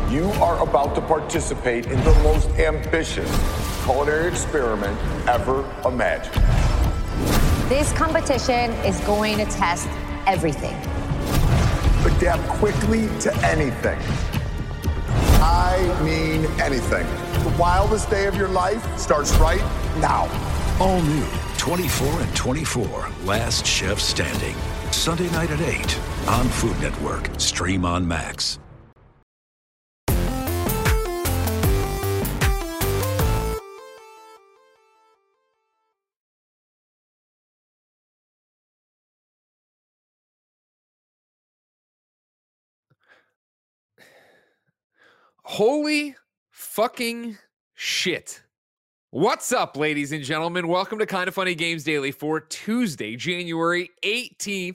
You are about to participate in the most ambitious culinary experiment ever imagined. This competition is going to test everything. Adapt quickly to anything. I mean anything. The wildest day of your life starts right now. All new 24 and 24, Last Chef Standing. Sunday night at 8 on Food Network. Stream on Max. Holy fucking shit. What's up, ladies and gentlemen? Welcome to Kinda Funny Games Daily for Tuesday, January 18th,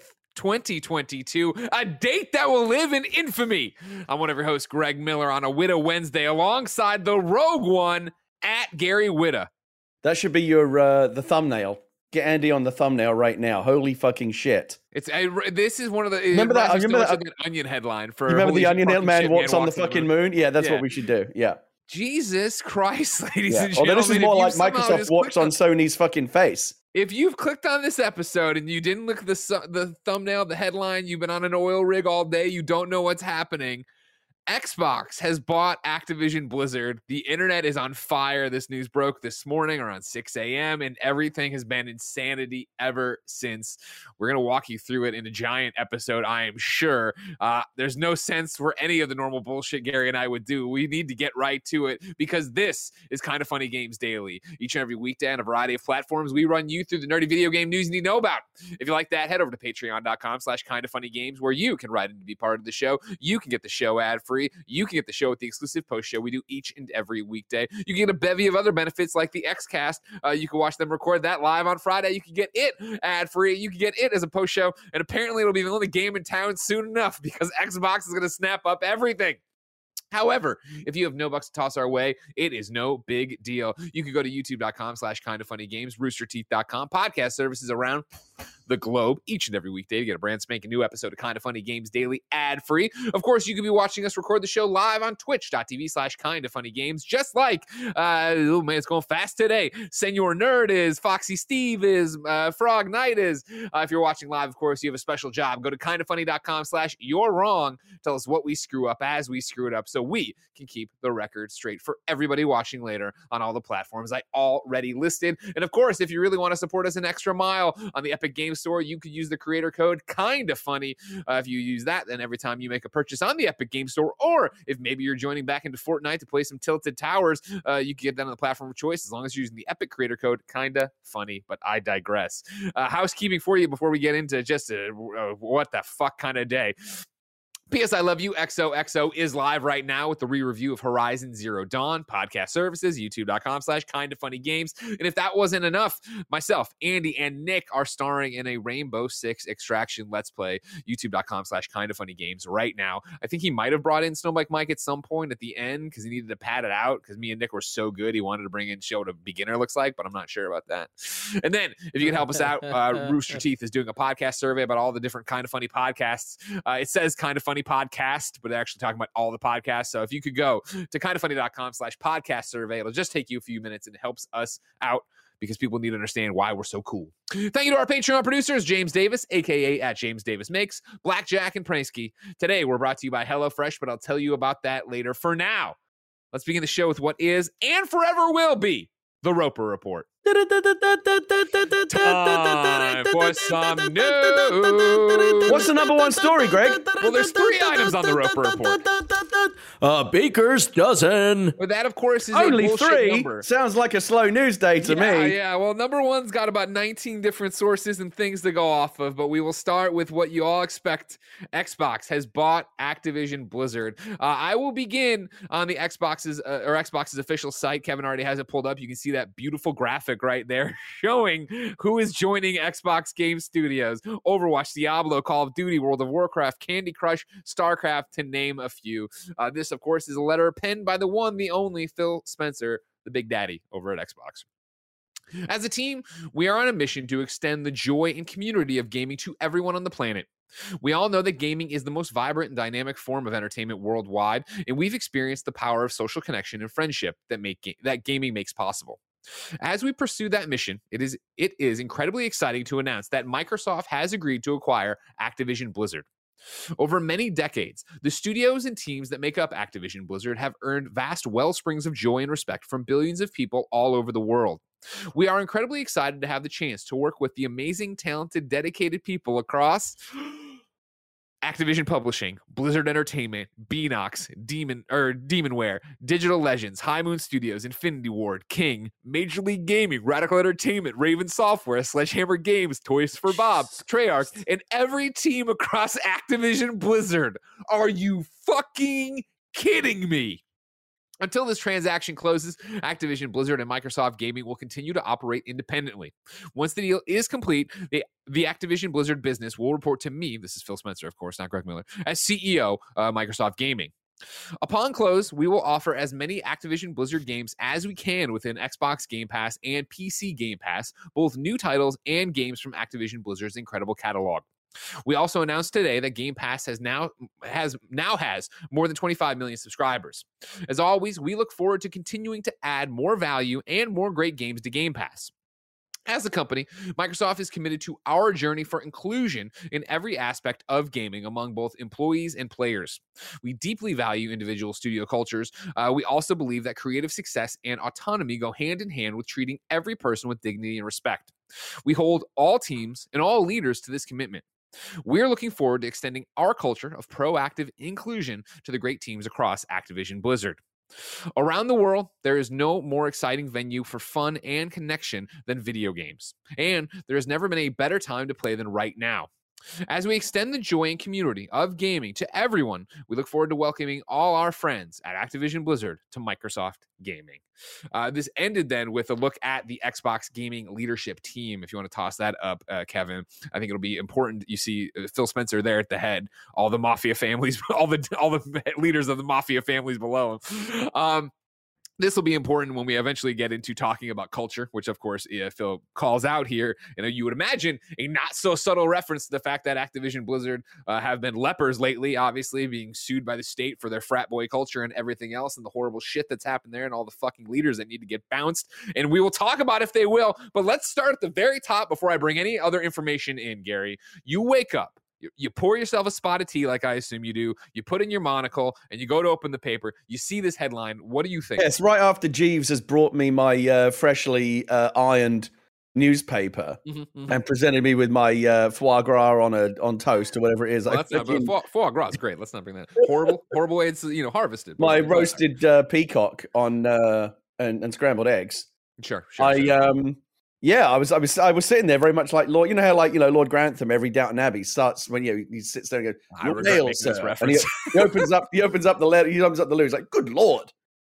2022, a date that will live in infamy. I'm one of your hosts, Greg Miller, on a Witta Wednesday, alongside the Rogue One at Gary Witta. That should be your the thumbnail. Get Andy on the thumbnail right now. Holy fucking shit! This is one of the. Remember that? Remember that Onion headline for. You remember the Onion man walks on the walks fucking moon? Yeah, that's what we should do. Yeah. Jesus Christ, ladies and gentlemen. Although this is more like Microsoft walks on Sony's fucking face. If you've clicked on this episode and you didn't look at the thumbnail, the headline, you've been on an oil rig all day, you don't know what's happening. Xbox has bought Activision Blizzard. The internet is on fire. This news broke this morning around 6 a.m. and everything has been insanity ever since. We're going to walk you through it in a giant episode, I am sure. There's no sense for any of the normal bullshit Gary and I would do. We need to get right to it because this is Kinda Funny Games Daily. Each and every weekday on a variety of platforms, we run you through the nerdy video game news you need to know about. If you like that, head over to patreon.com/kindafunnygames where you can write in to be part of the show. You can get the show ad-free. You can get the show with the exclusive post show we do each and every weekday. You can get a bevy of other benefits like the Xcast. You can watch them record that live on Friday. You can get it ad-free. You can get it as a post show. And apparently it'll be the only game in town soon enough because Xbox is going to snap up everything. However, if you have no bucks to toss our way, it is no big deal. You can go to youtube.com/kindafunnygames, roosterteeth.com, podcast services around the globe each and every weekday to get a brand spanking new episode of Kinda Funny Games Daily ad-free. Of course, you can be watching us record the show live on twitch.tv/kindafunnygames, just like, oh man, it's going fast today. Senor Nerd is, Foxy Steve is, Frog Knight is. If you're watching live, of course, you have a special job. Go to kindafunny.com/you're wrong. Tell us what we screw up as we screw it up so we can keep the record straight for everybody watching later on all the platforms I already listed. And of course, if you really want to support us an extra mile on the Epic Games Store, you could use the creator code Kinda Funny. If you use that, then every time you make a purchase on the Epic Games Store, or if maybe you're joining back into Fortnite to play some Tilted Towers, you can get that on the platform of choice as long as you're using the Epic creator code Kinda Funny. But I digress. Housekeeping for you before we get into just what the fuck kind of day. P.S. I Love You XOXO is live right now with the re-review of Horizon Zero Dawn, podcast services, youtube.com/kindafunnygames. And if that wasn't enough, myself, Andy, and Nick are starring in a Rainbow Six Extraction Let's Play, youtube.com/kindafunnygames right now. I think he might have brought in Snowbike Mike at some point at the end because he needed to pad it out because me and Nick were so good he wanted to bring in show what a beginner looks like, but I'm not sure about that. And then if you can help us out, Rooster Teeth is doing a podcast survey about all the different Kinda Funny podcasts. It says Kinda Funny podcast, but they're actually talking about all the podcasts. So if you could go to kindafunny.com/podcast survey, it'll just take you a few minutes and it helps us out because people need to understand why we're so cool. Thank you to our Patreon producers, James Davis, aka at James Davis Makes, Blackjack, and Pransky. Today we're brought to you by HelloFresh, but I'll tell you about that later. For now, let's begin the show with what is and forever will be the Roper Report. Time for some news. What's the number one story, Greg? Well, there's 3 items on the Roper Report. Baker's dozen. But that, of course, is only a bullshit 3. number. Sounds like a slow news day to me. Yeah. Well, number 1's got about 19 different sources and things to go off of, but we will start with what you all expect. Xbox has bought Activision Blizzard. I will begin on the Xbox's official site. Kevin already has it pulled up. You can see that beautiful graphic right there showing who is joining Xbox Game Studios. Overwatch, Diablo, Call of Duty, World of Warcraft, Candy Crush, StarCraft, to name a few. This, of course, is a letter penned by the one, the only Phil Spencer, the Big Daddy over at Xbox. As a team, we are on a mission to extend the joy and community of gaming to everyone on the planet. We all know that gaming is the most vibrant and dynamic form of entertainment worldwide, and we've experienced the power of social connection and friendship that gaming makes possible. As we pursue that mission, it is incredibly exciting to announce that Microsoft has agreed to acquire Activision Blizzard. Over many decades, the studios and teams that make up Activision Blizzard have earned vast wellsprings of joy and respect from billions of people all over the world. We are incredibly excited to have the chance to work with the amazing, talented, dedicated people across Activision Publishing, Blizzard Entertainment, Beenox, Demonware, Digital Legends, High Moon Studios, Infinity Ward, King, Major League Gaming, Radical Entertainment, Raven Software, Sledgehammer Games, Toys for Bob, Treyarch, and every team across Activision Blizzard. Are you fucking kidding me? Until this transaction closes, Activision Blizzard and Microsoft Gaming will continue to operate independently. Once the deal is complete, the Activision Blizzard business will report to me, this is Phil Spencer, of course, not Greg Miller, as CEO of Microsoft Gaming. Upon close, we will offer as many Activision Blizzard games as we can within Xbox Game Pass and PC Game Pass, both new titles and games from Activision Blizzard's incredible catalog. We also announced today that Game Pass has more than 25 million subscribers. As always, we look forward to continuing to add more value and more great games to Game Pass. As a company, Microsoft is committed to our journey for inclusion in every aspect of gaming among both employees and players. We deeply value individual studio cultures. We also believe that creative success and autonomy go hand in hand with treating every person with dignity and respect. We hold all teams and all leaders to this commitment. We're looking forward to extending our culture of proactive inclusion to the great teams across Activision Blizzard. Around the world, there is no more exciting venue for fun and connection than video games. And there has never been a better time to play than right now. As we extend the joy and community of gaming to everyone, we look forward to welcoming all our friends at Activision Blizzard to Microsoft Gaming. This ended then with a look at the Xbox Gaming leadership team. If you want to toss that up, Kevin, I think it'll be important. You see Phil Spencer there at the head, all the mafia families, all the leaders of the mafia families below him. This will be important when we eventually get into talking about culture, which, of course, Phil calls out here. You would imagine a not so subtle reference to the fact that Activision Blizzard have been lepers lately, obviously being sued by the state for their frat boy culture and everything else and the horrible shit that's happened there and all the fucking leaders that need to get bounced. And we will talk about if they will. But let's start at the very top before I bring any other information in, Gary. You wake up. You pour yourself a spot of tea, like I assume you do. You put in your monocle, and you go to open the paper. You see this headline. What do you think? Yes, right after Jeeves has brought me my freshly ironed newspaper and presented me with my foie gras on toast or whatever it is. Well, foie gras is great. Let's not bring that. Horrible way it's harvested. My roasted peacock on and scrambled eggs. Sure. Yeah, I was sitting there very much like Lord. You know how Lord Grantham every Downton Abbey starts when he sits there and goes, "Your nails, sir." And he opens up the letter. He opens up the loo. He's like, "Good Lord."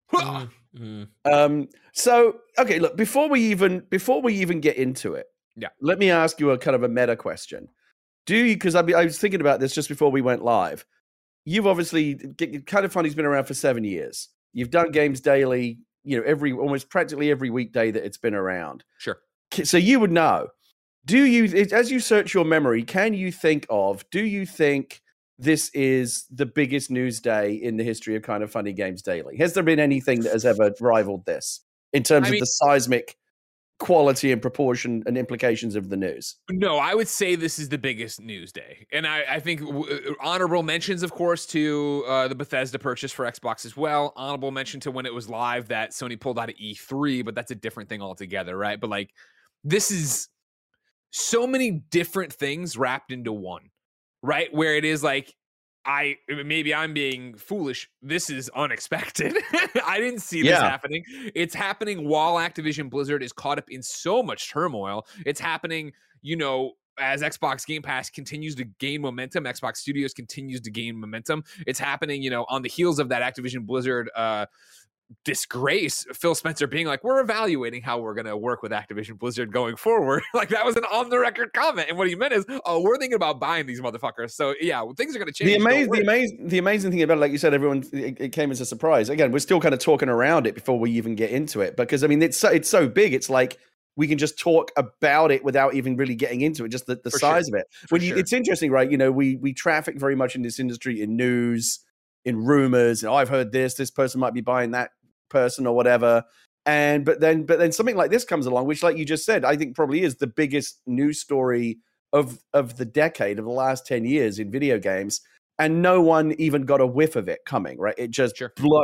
So okay, look, before we even get into it, let me ask you a kind of a meta question. Do you? Because I was thinking about this just before we went live. You've obviously Kind of Funny's been around for 7 years. You've done games daily. Almost practically every weekday that it's been around. Sure. So you would know. Do you, as you search your memory, do you think this is the biggest news day in the history of Kind of Funny Games Daily? Has there been anything that has ever rivaled this in terms of the seismic quality and proportion and implications of the news? No, I would say this is the biggest news day. And I think honorable mentions, of course, to the Bethesda purchase for Xbox as well. Honorable mention to when it was live that Sony pulled out of E3, but that's a different thing altogether, right? But this is so many different things wrapped into one, right? Where it is maybe I'm being foolish. This is unexpected. I didn't see this happening. It's happening while Activision Blizzard is caught up in so much turmoil. It's happening, as Xbox Game Pass continues to gain momentum, Xbox Studios continues to gain momentum. It's happening, on the heels of that Activision Blizzard disgrace, Phil Spencer being like, we're evaluating how we're going to work with Activision Blizzard going forward. That was an on-the-record comment. And what he meant is, we're thinking about buying these motherfuckers. So, things are going to change. The amazing thing about it, like you said, it came as a surprise. Again, we're still kind of talking around it before we even get into it. Because, it's so big. It's like we can just talk about it without even really getting into it, just the size of it. It's interesting, right? We traffic very much in this industry in news, in rumors, and I've heard this person might be buying that person or whatever. But then something like this comes along, which, like you just said, I think probably is the biggest news story of the decade, of the last 10 years in video games. And no one even got a whiff of it coming, right? It just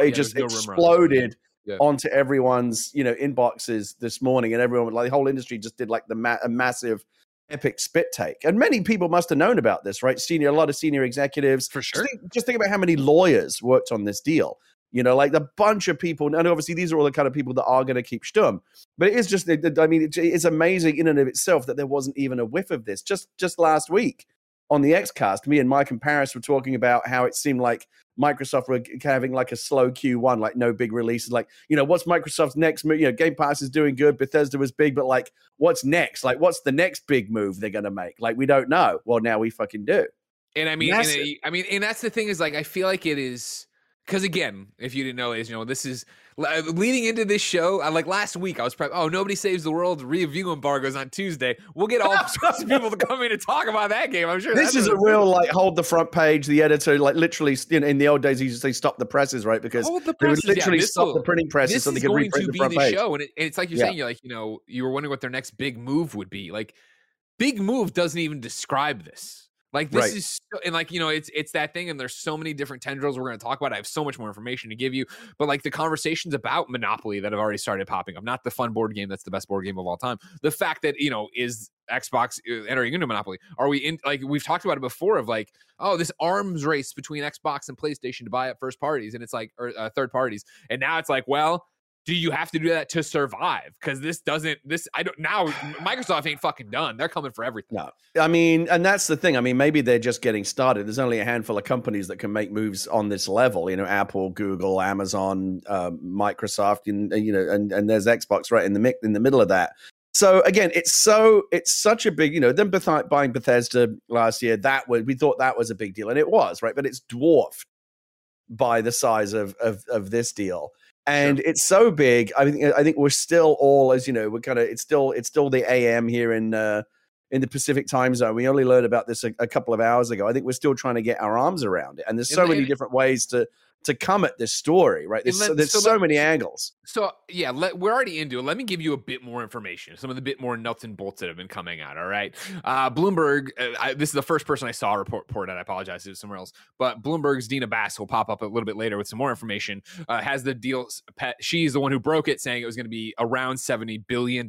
exploded onto everyone's, inboxes this morning, and everyone, like the whole industry, just did like a massive, epic spit take. And many people must have known about this, right? A lot of senior executives, for sure. Just think about how many lawyers worked on this deal. Like the bunch of people, and obviously these are all the kind of people that are going to keep Sturm. But it is just, it's amazing in and of itself that there wasn't even a whiff of this. Just last week on the XCast, me and Mike and Paris were talking about how it seemed like Microsoft were having like a slow Q1, like no big releases. Like, what's Microsoft's next move? Game Pass is doing good. Bethesda was big, but like, what's next? Like, what's the next big move they're going to make? Like, we don't know. Well, now we fucking do. And and that's the thing is, like, I feel like it is. Because again, if you didn't know, this is leading into this show. Like last week, I was Nobody Saves the World review embargoes on Tuesday. We'll get all sorts of people to come in and talk about that game. I'm sure this is a real hold the front page. The editor, like literally, in the old days, he used to say stop the presses, right? Because they would literally stop the printing presses so they could reprint the front page. Show, and it's like you're saying, you were wondering what their next big move would be. Like, big move doesn't even describe this. Like, this is, and like, it's that thing, and there's so many different tendrils we're going to talk about. I have so much more information to give you, but like the conversations about Monopoly that have already started popping up, not the fun board game that's the best board game of all time. The fact that, is Xbox entering into Monopoly? Are we in, like, we've talked about it before of like, this arms race between Xbox and PlayStation to buy up first parties, and it's like, or third parties. And now it's like, well, do you have to do that to survive? Because now Microsoft ain't fucking done. They're coming for everything. No, and that's the thing. Maybe they're just getting started. There's only a handful of companies that can make moves on this level. Apple, Google, Amazon, Microsoft, and there's Xbox right in the middle of that. So again, it's such a big, them buying Bethesda last year, we thought that was a big deal, and it was, right? But it's dwarfed by the size of this deal. And it's so big. I think we're still all, as we're kind of, it's still the AM here in the Pacific time zone. We only learned about this a couple of hours ago. I think we're still trying to get our arms around it. And there's so many different ways to come at this story, right? There's so many angles. So yeah, we're already into it. Let me give you a bit more information, some of the bit more nuts and bolts that have been coming out. All right, Bloomberg. This is the first person I saw report it. I apologize, it was somewhere else. But Bloomberg's Dina Bass will pop up a little bit later with some more information. Has the deal? She's the one who broke it, saying it was going to be around $70 billion.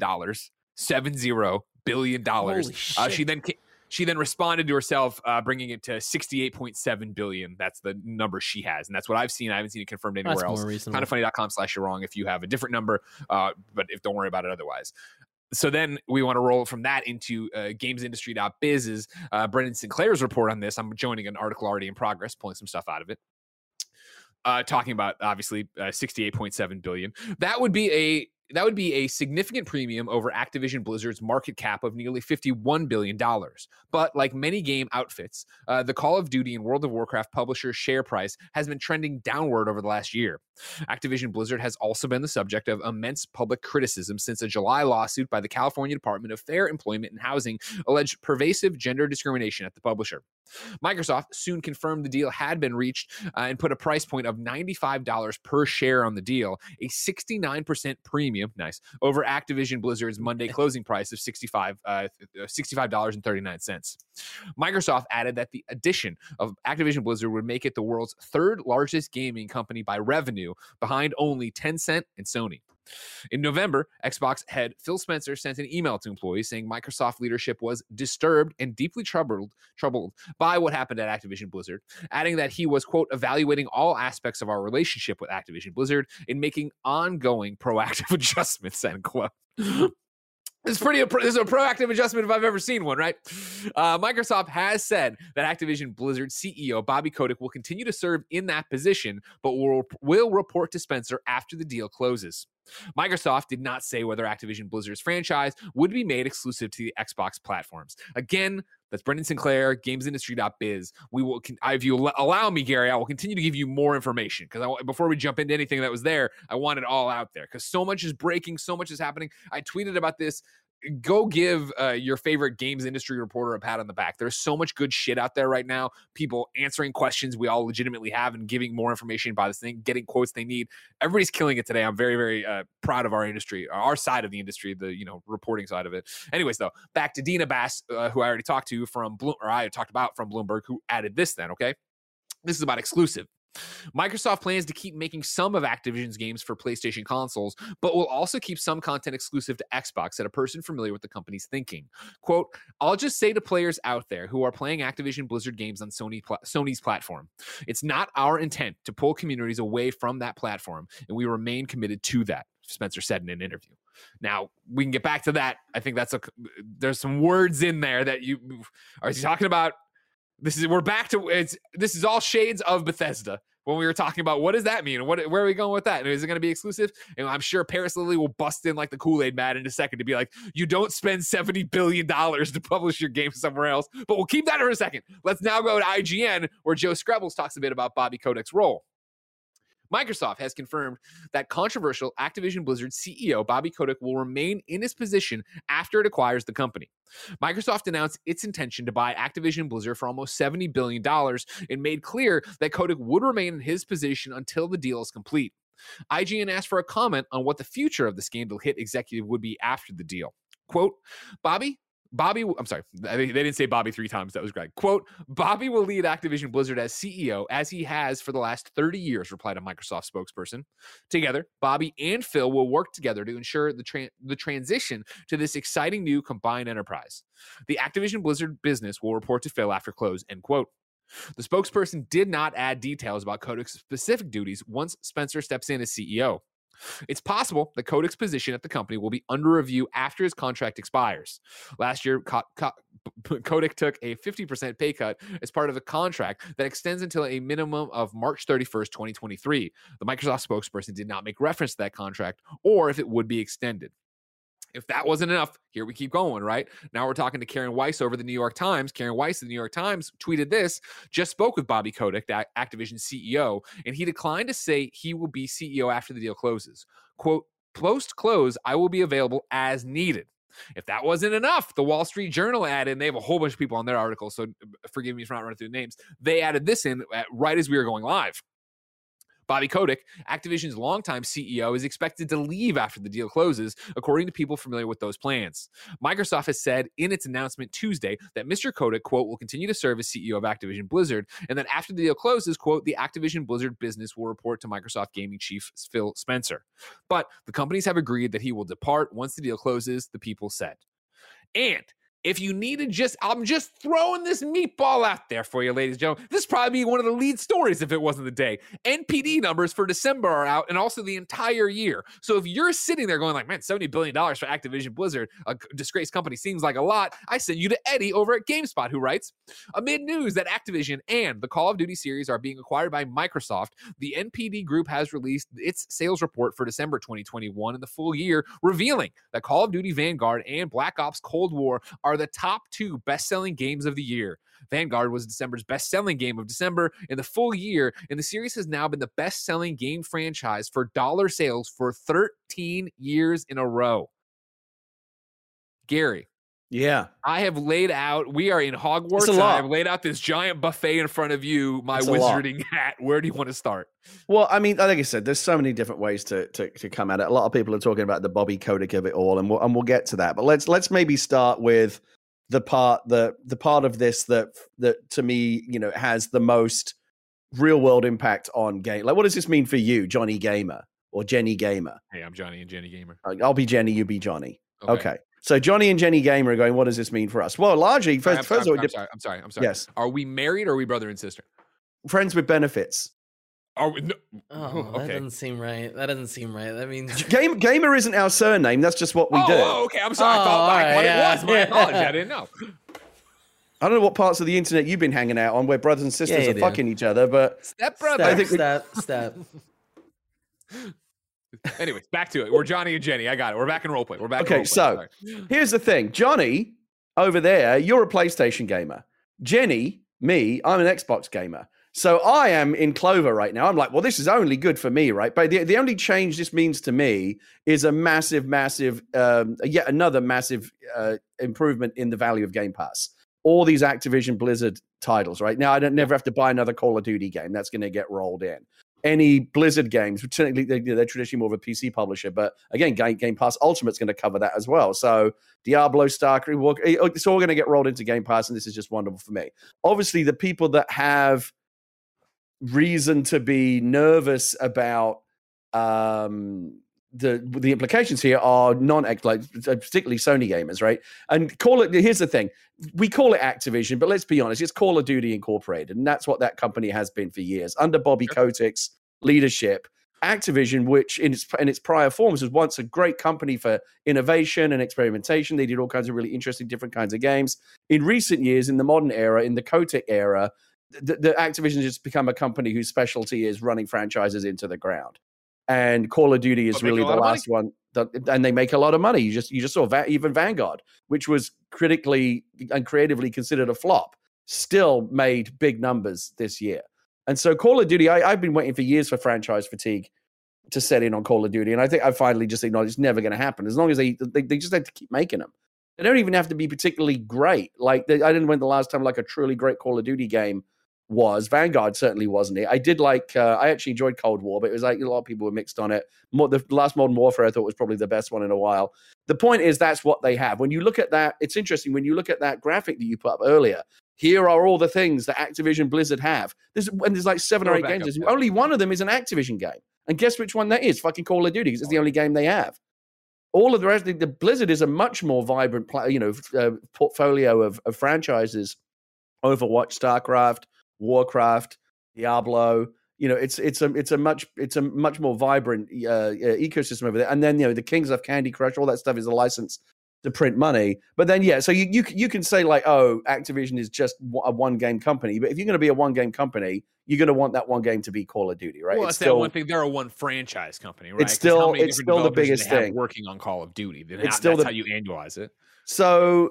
$70 billion. She then responded to herself, bringing it to $68.7 billion. That's the number she has, and that's what I've seen. I haven't seen it confirmed anywhere else. Kindafunny.com/you're-wrong if you have a different number, but don't worry about it otherwise. So then we want to roll from that into gamesindustry.biz's Brendan Sinclair's report on this. I'm joining an article already in progress, pulling some stuff out of it. Talking about obviously $68.7 billion. That would be a significant premium over Activision Blizzard's market cap of nearly $51 billion. But like many game outfits, the Call of Duty and World of Warcraft publisher share price has been trending downward over the last year. Activision Blizzard has also been the subject of immense public criticism since a July lawsuit by the California Department of Fair Employment and Housing alleged pervasive gender discrimination at the publisher. Microsoft soon confirmed the deal had been reached and put a price point of $95 per share on the deal, a 69% premium, over Activision Blizzard's Monday closing price of $65.39. Microsoft added that the addition of Activision Blizzard would make it the world's third largest gaming company by revenue, behind only Tencent and Sony. In November, Xbox head Phil Spencer sent an email to employees saying Microsoft leadership was disturbed and deeply troubled by what happened at Activision Blizzard, adding that he was, quote, evaluating all aspects of our relationship with Activision Blizzard and making ongoing proactive adjustments, end quote. This is a proactive adjustment if I've ever seen one, right? Microsoft has said that Activision Blizzard CEO Bobby Kotick will continue to serve in that position, but will report to Spencer after the deal closes. Microsoft did not say whether Activision Blizzard's franchise would be made exclusive to the Xbox platforms. Again, that's Brendan Sinclair, gamesindustry.biz. We will, if you allow me, Gary, I will continue to give you more information because before we jump into anything that was there, I want it all out there because so much is breaking, so much is happening. I tweeted about this. Go give your favorite games industry reporter a pat on the back. There's so much good shit out there right now. People answering questions we all legitimately have and giving more information about this thing, getting quotes they need. Everybody's killing it today. I'm very, very proud of our industry, our side of the industry, the reporting side of it. Anyways, though, back to Dina Bass, who I already talked to from I talked about from Bloomberg, who added this. Then, okay, this is about exclusive. Microsoft plans to keep making some of Activision's games for PlayStation consoles, but will also keep some content exclusive to Xbox, said a person familiar with the company's thinking. Quote, I'll just say to players out there who are playing Activision Blizzard games on Sony's platform, it's not our intent to pull communities away from that platform, and we remain committed to that, Spencer said in an interview. Now, we can get back to that. I think there's some words in there that are you talking about? We're back to this is all shades of Bethesda when we were talking about what does that mean and where are we going with that, and is it going to be exclusive? And I'm sure Paris Lily will bust in like the Kool-Aid man in a second to be like, you don't spend $70 billion to publish your game somewhere else, but we'll keep that for a second. Let's now go to IGN where Joe Screbbles talks a bit about Bobby Kotick's role. Microsoft has confirmed that controversial Activision Blizzard CEO Bobby Kotick will remain in his position after it acquires the company. Microsoft announced its intention to buy Activision Blizzard for almost $70 billion and made clear that Kotick would remain in his position until the deal is complete. IGN asked for a comment on what the future of the scandal hit executive would be after the deal. Quote, Bobby, I'm sorry, they didn't say Bobby 3 times. That was Greg. Quote, Bobby will lead Activision Blizzard as CEO as he has for the last 30 years, replied a Microsoft spokesperson. Together, Bobby and Phil will work together to ensure the transition to this exciting new combined enterprise. The Activision Blizzard business will report to Phil after close, end quote. The spokesperson did not add details about Kotick's specific duties once Spencer steps in as CEO. It's possible that Kotick's position at the company will be under review after his contract expires. Last year, Kotick took a 50% pay cut as part of a contract that extends until a minimum of March 31st, 2023. The Microsoft spokesperson did not make reference to that contract or if it would be extended. If that wasn't enough, here we keep going, right? Now we're talking to Karen Weiss over the New York Times. Karen Weiss of the New York Times tweeted this, just spoke with Bobby Kotick, the Activision CEO, and he declined to say he will be CEO after the deal closes. Quote, post-close, I will be available as needed. If that wasn't enough, the Wall Street Journal added, and they have a whole bunch of people on their article, so forgive me for not running through the names. They added this in right as we were going live. Bobby Kotick, Activision's longtime CEO, is expected to leave after the deal closes, according to people familiar with those plans. Microsoft has said in its announcement Tuesday that Mr. Kotick, quote, will continue to serve as CEO of Activision Blizzard, and that after the deal closes, quote, the Activision Blizzard business will report to Microsoft gaming chief Phil Spencer. But the companies have agreed that he will depart once the deal closes, the people said. And if you needed I'm just throwing this meatball out there for you, ladies and gentlemen. This would probably be one of the lead stories if it wasn't the day. NPD numbers for December are out and also the entire year. So if you're sitting there going like, man, $70 billion for Activision Blizzard, a disgraced company, seems like a lot, I send you to Eddie over at GameSpot, who writes, amid news that Activision and the Call of Duty series are being acquired by Microsoft, the NPD group has released its sales report for December 2021 and the full year, revealing that Call of Duty Vanguard and Black Ops Cold War are the top 2 best-selling games of the year. Vanguard was December's best-selling game of December in the full year, and the series has now been the best-selling game franchise for dollar sales for 13 years in a row. Gary. Yeah. I have laid out, we are in Hogwarts, and I've laid out this giant buffet in front of you, my wizarding hat. Where do you want to start? Well, I mean, like I said, there's so many different ways to come at it. A lot of people are talking about the Bobby Kotick of it all, and we'll get to that. But let's maybe start with the part of this that to me, has the most real world impact on game. Like, what does this mean for you, Johnny Gamer or Jenny Gamer? Hey, I'm Johnny and Jenny Gamer. I'll be Jenny, you be Johnny. Okay. So Johnny and Jenny Gamer are going, what does this mean for us? Well, largely, first of all, I'm sorry. Yes. Are we married or are we brother and sister? Friends with benefits. Are we? No. That doesn't seem right. That means Gamer isn't our surname. That's just what we do. Oh, okay. I'm sorry. I thought what it was. My apologies. I didn't know. I don't know what parts of the internet you've been hanging out on where brothers and sisters are fucking each other, but step brother. I think step. Anyways, back to it. We're Johnny and Jenny. I got it. We're back in roleplay. We're back. Okay, so here's the thing, Johnny over there, you're a PlayStation gamer. Jenny, me, I'm an Xbox gamer. So I am in clover right now. I'm like, well, this is only good for me, right? But the only change this means to me is a massive, yet another massive improvement in the value of Game Pass. All these Activision Blizzard titles, right? Now, I don't never have to buy another Call of Duty game. That's going to get rolled in. Any Blizzard games, technically they're traditionally more of a PC publisher, but again, Game Pass Ultimate's going to cover that as well. So Diablo, StarCraft, it's all going to get rolled into Game Pass, and this is just wonderful for me. Obviously, the people that have reason to be nervous about the implications here are particularly Sony gamers, right? And here's the thing, we call it Activision, but let's be honest, it's Call of Duty Incorporated, and that's what that company has been for years under Bobby Kotick's leadership. Activision, which in its prior forms was once a great company for innovation and experimentation. They did all kinds of really interesting different kinds of games. In recent years, in the modern era, in the Kotick era, the Activision has just become a company whose specialty is running franchises into the ground. And Call of Duty is really the last one, and they make a lot of money. You just saw even Vanguard, which was critically and creatively considered a flop, still made big numbers this year. And so Call of Duty, I've been waiting for years for franchise fatigue to set in on Call of Duty, and I think I finally just acknowledged it's never going to happen. As long as they just have to keep making them. They don't even have to be particularly great. Like I didn't know when the last time like a truly great Call of Duty game was. Vanguard certainly wasn't it. I did I actually enjoyed Cold War, but it was like a lot of people were mixed on it. The last Modern Warfare I thought was probably the best one in a while. The point is that's what they have. When you look at that, it's interesting. When you look at that graphic that you put up earlier, here are all the things that Activision Blizzard have. There's like 7 or 8 games. Only one of them is an Activision game. And guess which one that is? Fucking Call of Duty, because it's the only game they have. All of the rest, the Blizzard is a much more vibrant, portfolio of franchises. Overwatch, StarCraft, Warcraft, Diablo. It's a much more vibrant ecosystem over there. And then the Kings of Candy Crush, all that stuff is a license to print money. But then so you can say like, oh, Activision is just a one game company. But if you're going to be a one game company, you're going to want that one game to be Call of Duty, right? Well, it's that one thing. They're a one franchise company, right? It's still the biggest thing working on Call of Duty. That's how you annualize it. So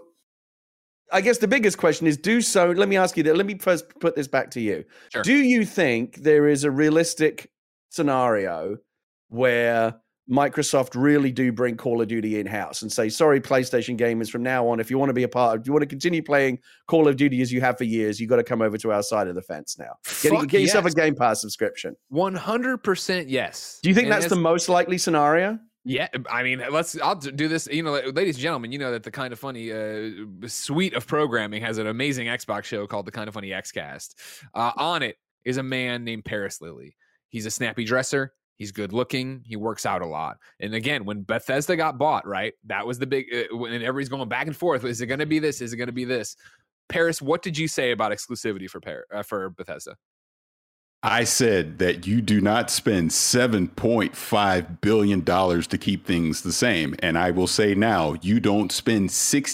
I guess the biggest question is, let me ask you that. Let me first put this back to you. Sure. Do you think there is a realistic scenario where Microsoft really do bring Call of Duty in-house and say, sorry, PlayStation gamers, from now on, if you want to continue playing Call of Duty as you have for years, you got to come over to our side of the fence now. Get yourself a Game Pass subscription. 100% yes. Do you think that's the most likely scenario? Yeah, I mean, I'll do this. Ladies and gentlemen, you know that the Kind of Funny suite of programming has an amazing Xbox show called the Kind of Funny XCast. On it is a man named Paris Lilly. He's a snappy dresser. He's good looking. He works out a lot. And again, when Bethesda got bought, right, that was the big, and everybody's going back and forth. Is it going to be this? Is it going to be this? Paris, what did you say about exclusivity for Bethesda? I said that you do not spend $7.5 billion to keep things the same. And I will say now, you don't spend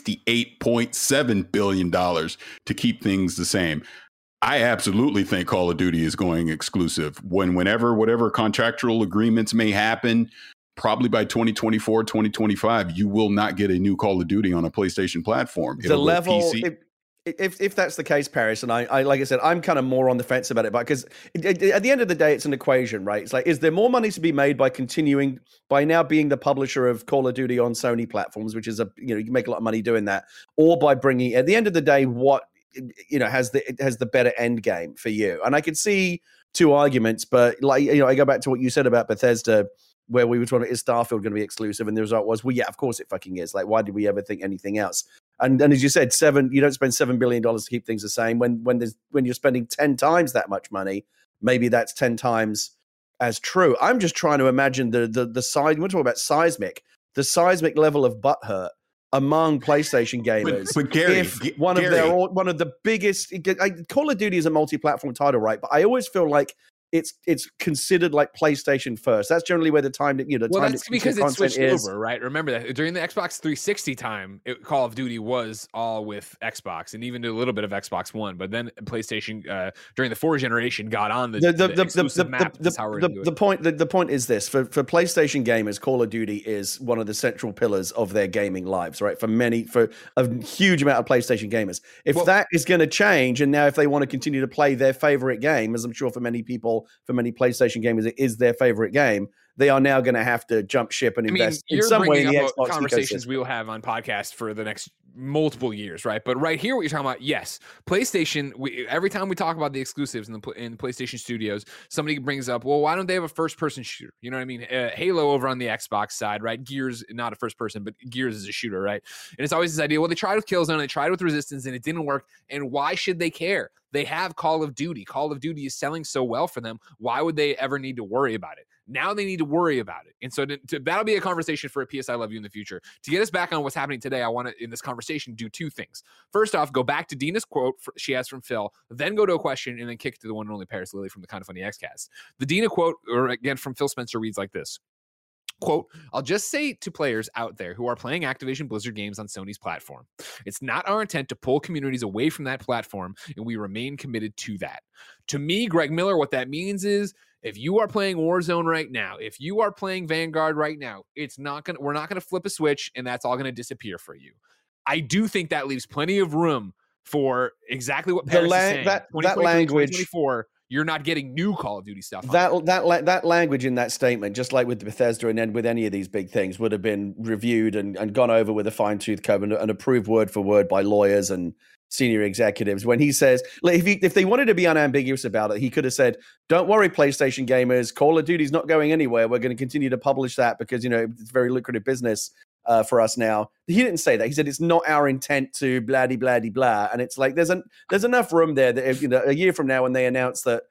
$68.7 billion to keep things the same. I absolutely think Call of Duty is going exclusive whenever whatever contractual agreements may happen. Probably by 2024, 2025, you will not get a new Call of Duty on a PlayStation platform. The level, if that's the case, Paris, and I like I said, I'm kind of more on the fence about it, because at the end of the day, it's an equation, right? It's like, is there more money to be made by now being the publisher of Call of Duty on Sony platforms, which is you can make a lot of money doing that, or by bringing, at the end of the day, what has the better end game for you? And I could see two arguments, but I go back to what you said about Bethesda, where we were talking, is Starfield going to be exclusive? And the result was, well, yeah, of course it fucking is. Like, why did we ever think anything else? And as you said, you don't spend $7 billion to keep things the same. When you're spending 10 times that much money, maybe that's 10 times as true. I'm just trying to imagine the size. We're talking about the seismic level of butthurt among PlayStation gamers. But Gary, one of the biggest, Call of Duty is a multi-platform title, right? But I always feel like it's considered like PlayStation first. That's generally where the time that that's because it switched over, right? Remember that during the Xbox 360 time, Call of Duty was all with Xbox, and even a little bit of Xbox One. But then PlayStation during the 4 generation got on the exclusive map. The point is this: for PlayStation gamers, Call of Duty is one of the central pillars of their gaming lives, right? For a huge amount of PlayStation gamers, if that is going to change, and now if they want to continue to play their favorite game, as I'm sure for many people, for many PlayStation gamers, it is their favorite game. They are now going to have to jump ship and invest in some way in the Xbox conversations ecosystem. We will have on podcasts for the next multiple years, right? But right here, what you're talking about, yes, PlayStation. Every time we talk about the exclusives in PlayStation Studios, somebody brings up, well, why don't they have a first-person shooter? You know what I mean? Halo over on the Xbox side, right? Gears, not a first-person, but Gears is a shooter, right? And it's always this idea. Well, they tried with Killzone, they tried with Resistance, and it didn't work. And why should they care? They have Call of Duty. Call of Duty is selling so well for them. Why would they ever need to worry about it? Now they need to worry about it. And so that'll be a conversation for a PS I Love You in the future. To get us back on what's happening today, I want to, in this conversation, do two things. First off, go back to Dina's quote she has from Phil, then go to a question, and then kick to the one and only Paris Lilly from the Kind of Funny Xcast. The Dina quote, or again from Phil Spencer, reads like this. Quote, I'll just say to players out there who are playing Activision Blizzard games on Sony's platform, it's not our intent to pull communities away from that platform, and we remain committed to that. To me, Greg Miller, what that means is if you are playing Warzone right now, if you are playing Vanguard right now, we're not going to flip a switch and that's all going to disappear for you. I do think that leaves plenty of room for exactly what Paris is saying. That language, 2024, you're not getting new Call of Duty stuff. That language in that statement, just like with Bethesda and then with any of these big things, would have been reviewed and gone over with a fine-tooth comb and approved word for word by lawyers and senior executives. When he says, if they wanted to be unambiguous about it, he could have said, don't worry, PlayStation gamers, Call of Duty's not going anywhere. We're going to continue to publish that because, it's very lucrative business for us now. He didn't say that. He said, it's not our intent to blah. And it's like, there's enough room there that if, a year from now when they announce that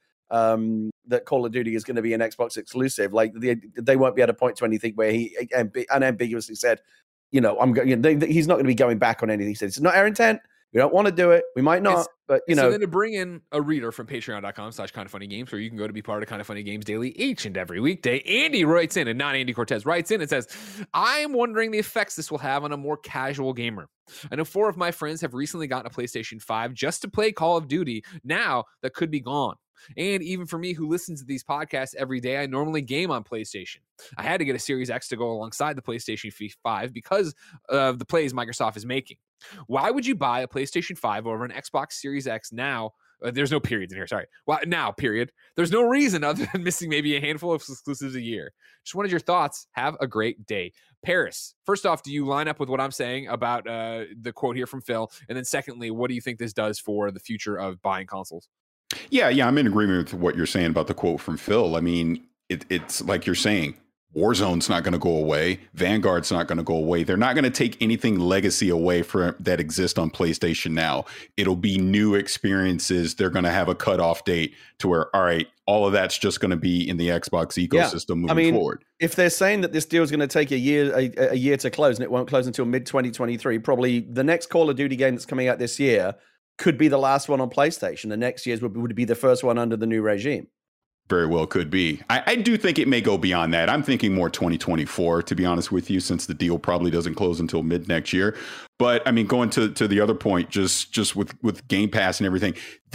that Call of Duty is going to be an Xbox exclusive, like they won't be able to point to anything where he unambiguously said, he's not going to be going back on anything. He said, it's not our intent. We don't want to do it. We might not, but So then to bring in a reader from patreon.com/kindoffunnygames, where you can go to be part of Kind of Funny Games Daily each and every weekday. Andy writes in, and not Andy Cortez, writes in and says, I am wondering the effects this will have on a more casual gamer. I know 4 of my friends have recently gotten a PlayStation 5 just to play Call of Duty. Now that could be gone. And even for me who listens to these podcasts every day, I normally game on PlayStation. I had to get a Series X to go alongside the PlayStation 5 because of the plays Microsoft is making. Why would you buy a PlayStation 5 over an Xbox Series X now? There's no periods in here, sorry. Well, now, period. There's no reason other than missing maybe a handful of exclusives a year. Just wanted your thoughts. Have a great day. Paris, first off, do you line up with what I'm saying about the quote here from Phil? And then secondly, what do you think this does for the future of buying consoles? Yeah, I'm in agreement with what you're saying about the quote from Phil. I mean, it's like you're saying, Warzone's not going to go away. Vanguard's not going to go away. They're not going to take anything legacy away from that exists on PlayStation now. It'll be new experiences. They're going to have a cutoff date to where, all right, all of that's just going to be in the Xbox ecosystem moving forward. If they're saying that this deal is going to take a year to close and it won't close until mid-2023, probably the next Call of Duty game that's coming out this year could be the last one on PlayStation. The next year's would be the first one under the new regime. Very well could be. I do think it may go beyond that. I'm thinking more 2024, to be honest with you, since the deal probably doesn't close until mid next year. But I mean, going to the other point, just with Game Pass and everything,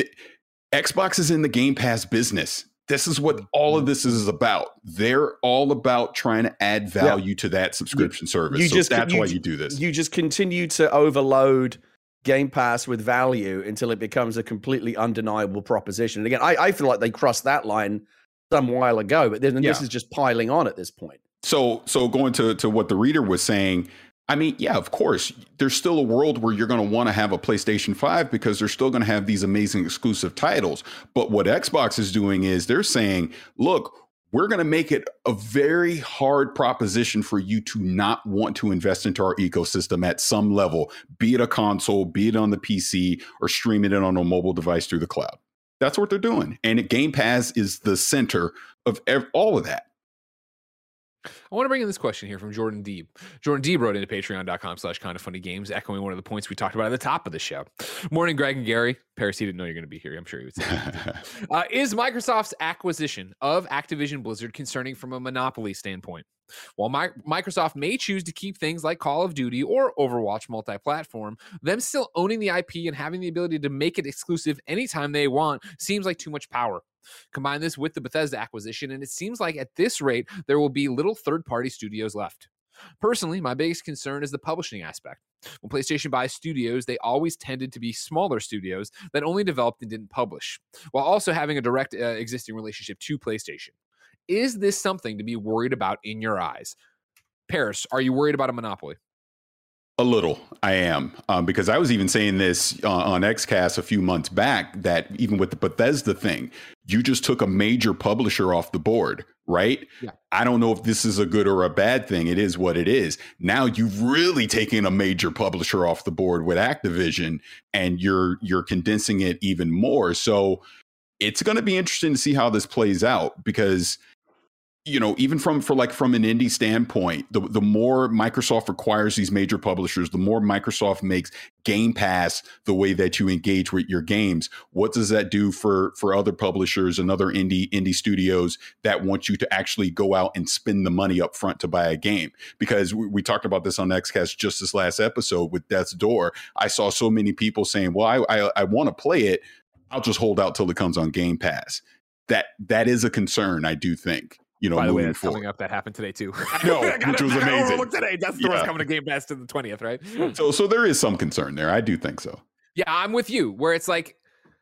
Xbox is in the Game Pass business. This is what all of this is about. They're all about trying to add value to that subscription service. That's why you do this. You just continue to overload Game Pass with value until it becomes a completely undeniable proposition. And again, I feel like they crossed that line some while ago, but this is just piling on at this point. So going to what the reader was saying, I mean, yeah, of course, there's still a world where you're going to want to have a PlayStation 5 because they're still going to have these amazing exclusive titles. But what Xbox is doing is they're saying, look, we're going to make it a very hard proposition for you to not want to invest into our ecosystem at some level, be it a console, be it on the PC, or streaming it on a mobile device through the cloud. That's what they're doing. And Game Pass is the center of all of that. I want to bring in this question here from Jordan Deeb. Jordan Deeb wrote into patreon.com/kindoffunnygames, echoing one of the points we talked about at the top of the show. Morning, Greg and Gary. Paris, he didn't know you're going to be here. I'm sure he would say is Microsoft's acquisition of Activision Blizzard concerning from a monopoly standpoint? While Microsoft may choose to keep things like Call of Duty or Overwatch multi-platform, them still owning the IP and having the ability to make it exclusive anytime they want seems like too much power. Combine this with the Bethesda acquisition, and it seems like at this rate, there will be little third-party studios left. Personally, my biggest concern is the publishing aspect. When PlayStation buys studios, they always tended to be smaller studios that only developed and didn't publish, while also having a direct existing relationship to PlayStation. Is this something to be worried about in your eyes? Paris, are you worried about a monopoly? A little, I am, because I was even saying this on XCast a few months back that even with the Bethesda thing, you just took a major publisher off the board, right? Yeah. I don't know if this is a good or a bad thing. It is what it is. Now you've really taken a major publisher off the board with Activision, and you're condensing it even more. So it's going to be interesting to see how this plays out, because even from an indie standpoint, the more Microsoft requires these major publishers, the more Microsoft makes Game Pass the way that you engage with your games. What does that do for other publishers and other indie studios that want you to actually go out and spend the money up front to buy a game? Because we talked about this on XCast just this last episode with Death's Door. I saw so many people saying, well, I want to play it. I'll just hold out till it comes on Game Pass. That is a concern, I do think. By the way, that's coming up. That happened today too. No, which was amazing. Today, Death's Door is coming to Game Pass to the 20th, right? So there is some concern there. I do think so. Yeah, I'm with you. Where it's like,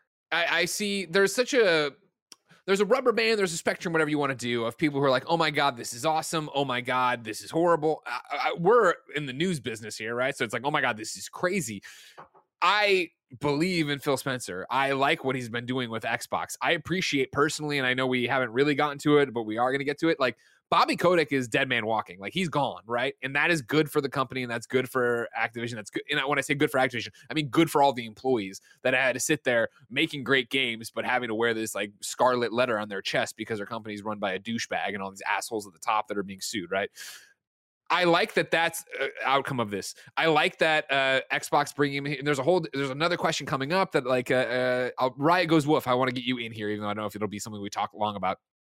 I see there's a rubber band, there's a spectrum, whatever you want to do, of people who are like, oh my God, this is awesome. Oh my God, this is horrible. We're in the news business here, right? So it's like, oh my God, this is crazy. I believe in Phil Spencer. I like what he's been doing with Xbox. I appreciate personally, and I know we haven't really gotten to it, but we are going to get to it. Like, Bobby Kotick is dead man walking. Like, he's gone, right? And that is good for the company, and that's good for Activision. That's good. And when I say good for Activision, I mean good for all the employees that had to sit there making great games, but having to wear this like scarlet letter on their chest because their company is run by a douchebag and all these assholes at the top that are being sued, right? I like that that's outcome of this. I like that Xbox bringing him. There's another question coming up that like Riot Goes Woof. I want to get you in here, even though I don't know if it'll be something we talk long about.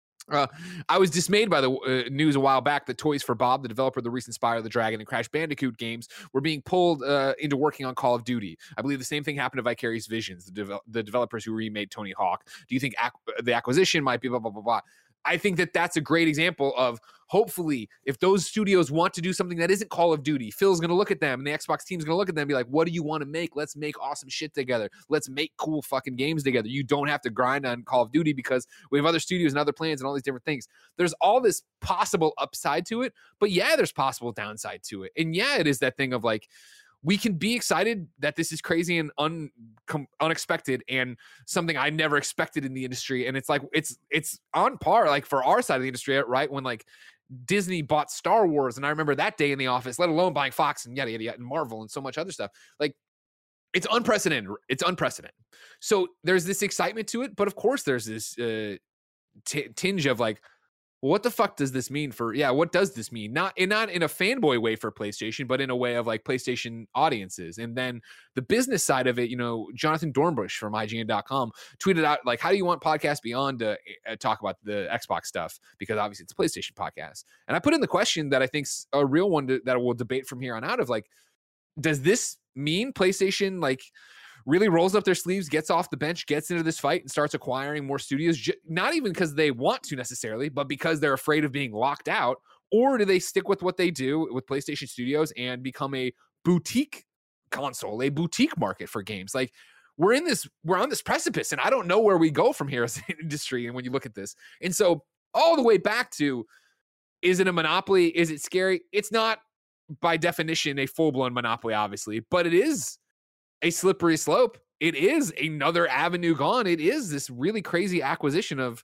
I was dismayed by the news a while back that Toys for Bob, the developer of the recent Spyro the Dragon and Crash Bandicoot games, were being pulled into working on Call of Duty. I believe the same thing happened to Vicarious Visions, the developers who remade Tony Hawk. Do you think the acquisition might be blah, blah, blah, blah? I think that that's a great example of, hopefully, if those studios want to do something that isn't Call of Duty, Phil's going to look at them and the Xbox team's going to look at them and be like, what do you want to make? Let's make awesome shit together. Let's make cool fucking games together. You don't have to grind on Call of Duty because we have other studios and other plans and all these different things. There's all this possible upside to it, but yeah, there's possible downside to it. And yeah, it is that thing of like, we can be excited that this is crazy and unexpected and something I never expected in the industry. And it's like, it's on par, like for our side of the industry, right? When like Disney bought Star Wars, and I remember that day in the office, let alone buying Fox and yada, yada, yada, and Marvel and so much other stuff. Like, it's unprecedented. It's unprecedented. So there's this excitement to it, but of course there's this tinge of like, what the fuck does this mean what does this mean? Not in a fanboy way for PlayStation, but in a way of like PlayStation audiences. And then the business side of it, Jonathan Dornbush from IGN.com tweeted out, like, how do you want Podcast Beyond to talk about the Xbox stuff? Because obviously it's a PlayStation podcast. And I put in the question that I think's a real one that we'll debate from here on out of like, does this mean PlayStation like really rolls up their sleeves, gets off the bench, gets into this fight and starts acquiring more studios, not even because they want to necessarily, but because they're afraid of being locked out? Or do they stick with what they do with PlayStation Studios and become a boutique console, a boutique market for games? Like, we're on this precipice, and I don't know where we go from here as an industry. And when you look at this, and so all the way back to, is it a monopoly? Is it scary? It's not by definition a full-blown monopoly, obviously, but it is a slippery slope. It is another avenue gone. It is this really crazy acquisition of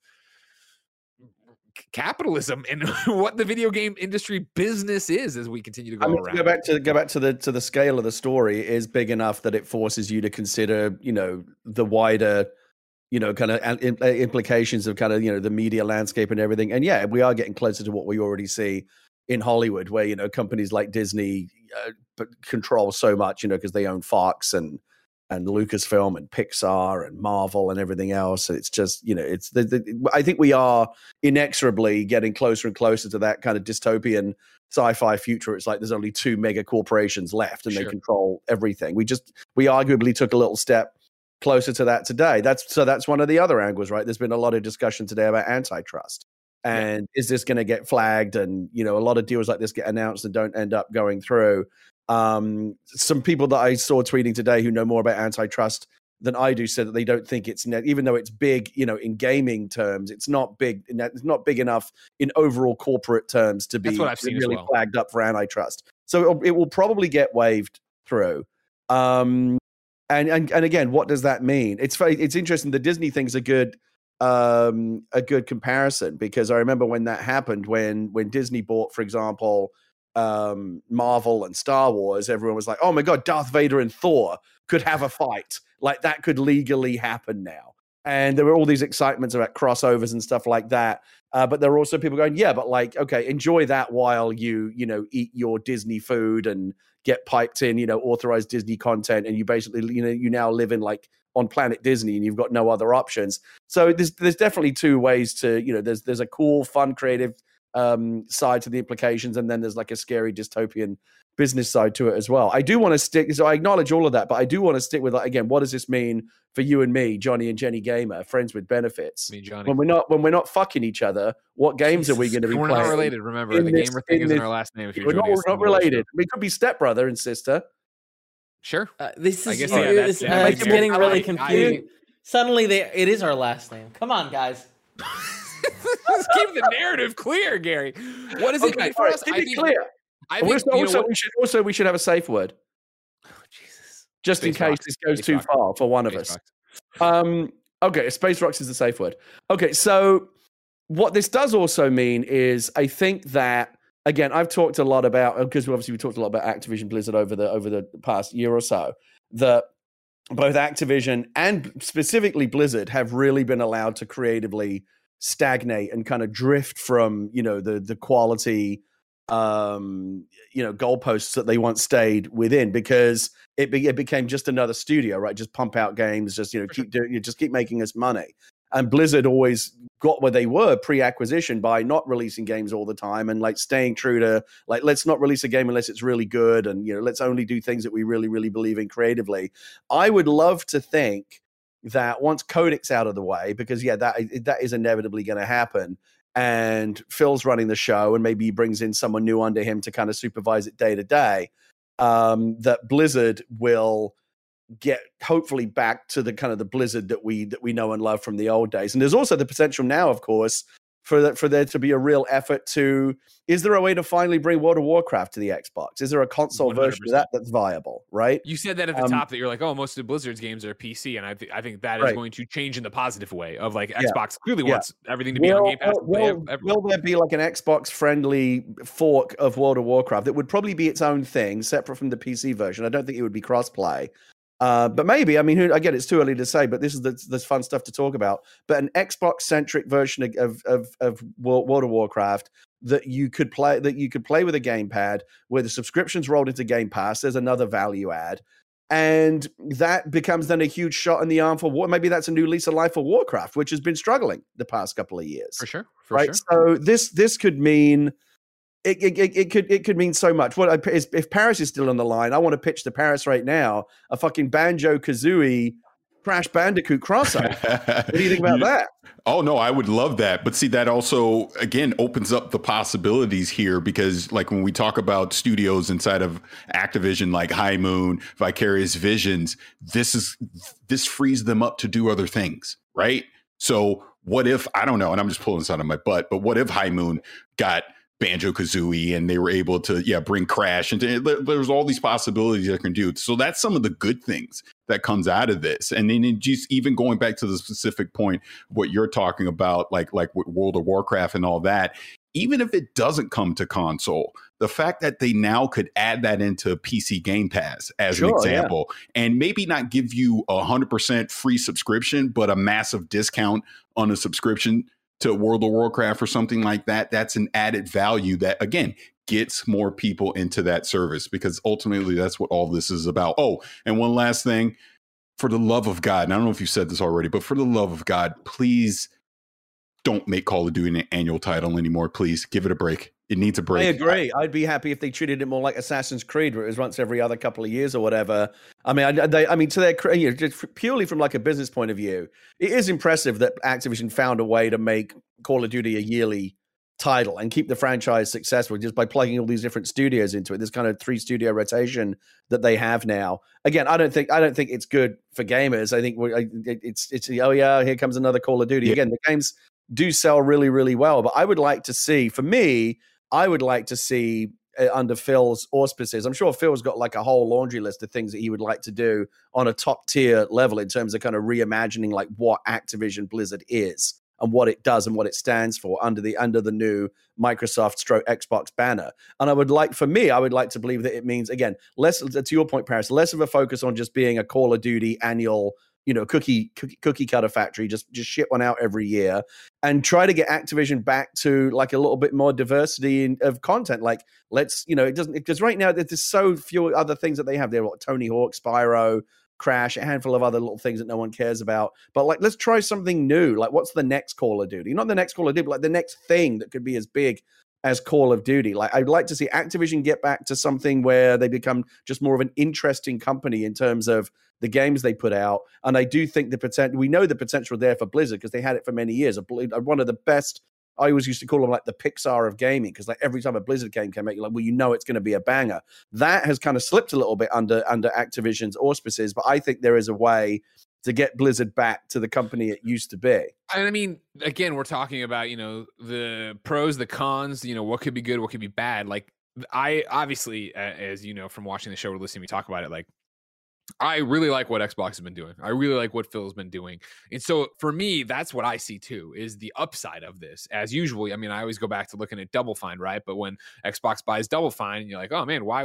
capitalism and what the video game industry business is as we continue to go around. Go back to the scale of the story is big enough that it forces you to consider, the wider kind of implications of kind of, the media landscape and everything. And yeah, we are getting closer to what we already see in Hollywood, where, companies like Disney control so much, because they own Fox and Lucasfilm and Pixar and Marvel and everything else. It's just, it's I think we are inexorably getting closer and closer to that kind of dystopian sci-fi future. It's like there's only 2 mega corporations left and they control everything. We arguably took a little step closer to that today. That's one of the other angles, right? There's been a lot of discussion today about antitrust. And is this going to get flagged? And, a lot of deals like this get announced and don't end up going through. Some people that I saw tweeting today who know more about antitrust than I do said that they don't think it's even though it's big, in gaming terms, it's not big. It's not big enough in overall corporate terms to be really flagged up for antitrust. So it will probably get waved through. And again, what does that mean? It's interesting. The Disney thing's a good comparison, because I remember when that happened, when Disney bought, for example, Marvel and Star Wars, everyone was like, oh my God, Darth Vader and Thor could have a fight. Like that could legally happen now. And there were all these excitements about crossovers and stuff like that. But there were also people going, yeah, but like, okay, enjoy that while you eat your Disney food and get piped in, authorized Disney content. And you basically, you now live in like on Planet Disney and you've got no other options. So there's definitely 2 ways to, there's a cool, fun, creative side to the implications, and then there's like a scary dystopian business side to it as well. I do want to stick, so I acknowledge all of that, but I do want to stick with, like, again, what does this mean for you and me, Johnny and Jenny Gamer, friends with benefits? Me, Johnny. When we're not fucking each other, what games are we going to be playing? We're not related. Remember, the gamer thing isn't our last name. If you're we're not related. We could be stepbrother and sister. Sure. This is it's getting really confusing. Suddenly, it is our last name. Come on, guys. Let's keep the narrative clear, Gary. What is it mean for us? Keep it clear. We should have a safe word. Oh, Jesus. Just in case this goes too far for one of us. Okay, Space Rocks is the safe word. Okay, so what this does also mean is, I think that, again, I've talked a lot about, because obviously we talked a lot about Activision Blizzard over the past year or so, that both Activision and specifically Blizzard have really been allowed to creatively stagnate and kind of drift from, the quality, goalposts that they once stayed within, because it became just another studio, right? Just pump out games, just, keep making us money. And Blizzard always got where they were pre-acquisition by not releasing games all the time and like staying true to like, let's not release a game unless it's really good. And, let's only do things that we really, really believe in creatively. I would love to think that once Codic's out of the way, because that is inevitably going to happen, and Phil's running the show and maybe he brings in someone new under him to kind of supervise it day to day, that Blizzard will get hopefully back to the kind of the Blizzard that we know and love from the old days. And there's also the potential now, of course, for there to be a real effort to, is there a way to finally bring World of Warcraft to the Xbox? Is there a console 100%. Version of that's viable, right? You said that at the top that you're like, oh, most of Blizzard's games are PC, and I think that is going to change in the positive way of like Xbox clearly wants everything to be on Game Pass. Will there be like an Xbox-friendly fork of World of Warcraft that would probably be its own thing, separate from the PC version? I don't think it would be cross-play. But maybe, I mean, again, it's too early to say, but this is there's fun stuff to talk about. But an Xbox-centric version of World of Warcraft that you could play with a gamepad, where the subscriptions rolled into Game Pass. There's another value add, and that becomes then a huge shot in the arm for War. Maybe that's a new lease of life for Warcraft, which has been struggling the past couple of years. For sure, right? So this could mean. It could mean so much. If Paris is still on the line, I want to pitch to Paris right now a fucking Banjo-Kazooie Crash Bandicoot crossover. What do you think about that? Oh, no, I would love that. But see, that also, again, opens up the possibilities here, because like when we talk about studios inside of Activision, like High Moon, Vicarious Visions, this frees them up to do other things, right? So what if, I don't know, and I'm just pulling this out of my butt, but what if High Moon got Banjo-Kazooie and they were able to bring Crash, and there's all these possibilities they can do. So that's some of the good things that comes out of this. And then just even going back to the specific point, what you're talking about, like with World of Warcraft and all that, even if it doesn't come to console, the fact that they now could add that into PC Game Pass as an example, and maybe not give you 100% free subscription, but a massive discount on a subscription to World of Warcraft or something like that, that's an added value that, again, gets more people into that service, because ultimately that's what all this is about. Oh, and one last thing, for the love of God, and I don't know if you said this already, but for the love of God, please don't make Call of Duty an annual title anymore. Please give it a break. It needs a break. I agree. I'd be happy if they treated it more like Assassin's Creed, where it was once every other couple of years or whatever. I mean, to their, just purely from like a business point of view, it is impressive that Activision found a way to make Call of Duty a yearly title and keep the franchise successful just by plugging all these different studios into it. This kind of 3-studio rotation that they have now. Again, I don't think it's good for gamers. I think it's oh yeah, here comes another Call of Duty. Yeah. Again, the games do sell really, really well, but I would like to see, for me, under Phil's auspices, I'm sure Phil's got like a whole laundry list of things that he would like to do on a top tier level in terms of kind of reimagining like what Activision Blizzard is and what it does and what it stands for under the new Microsoft / Xbox banner. And I would like to believe that it means, again, less, to your point, Paris, less of a focus on just being a Call of Duty annual, cookie cutter factory, just shit one out every year, and try to get Activision back to like a little bit more diversity of content. Like, let's, because right now there's so few other things that they have. They're Tony Hawk, Spyro, Crash, a handful of other little things that no one cares about. But like, let's try something new. Like, what's the next Call of Duty? Not the next Call of Duty, but like the next thing that could be as big as Call of Duty. Like, I'd like to see Activision get back to something where they become just more of an interesting company in terms of the games they put out. And I do think we know the potential there for Blizzard because they had it for many years. One of the best, I always used to call them like the Pixar of gaming, because like every time a Blizzard game came out, you're like, well, it's going to be a banger. That has kind of slipped a little bit under Activision's auspices, but I think there is a way to get Blizzard back to the company it used to be. And I mean, again, we're talking about, the pros, the cons, what could be good, what could be bad. Like, I obviously, as you know, from watching the show or listening to me talk about it, like, I really like what Xbox has been doing. I really like what Phil's been doing. And so for me, that's what I see too, is the upside of this. As usually, I mean, I always go back to looking at Double Fine, right? But when Xbox buys Double Fine, you're like, oh man, why,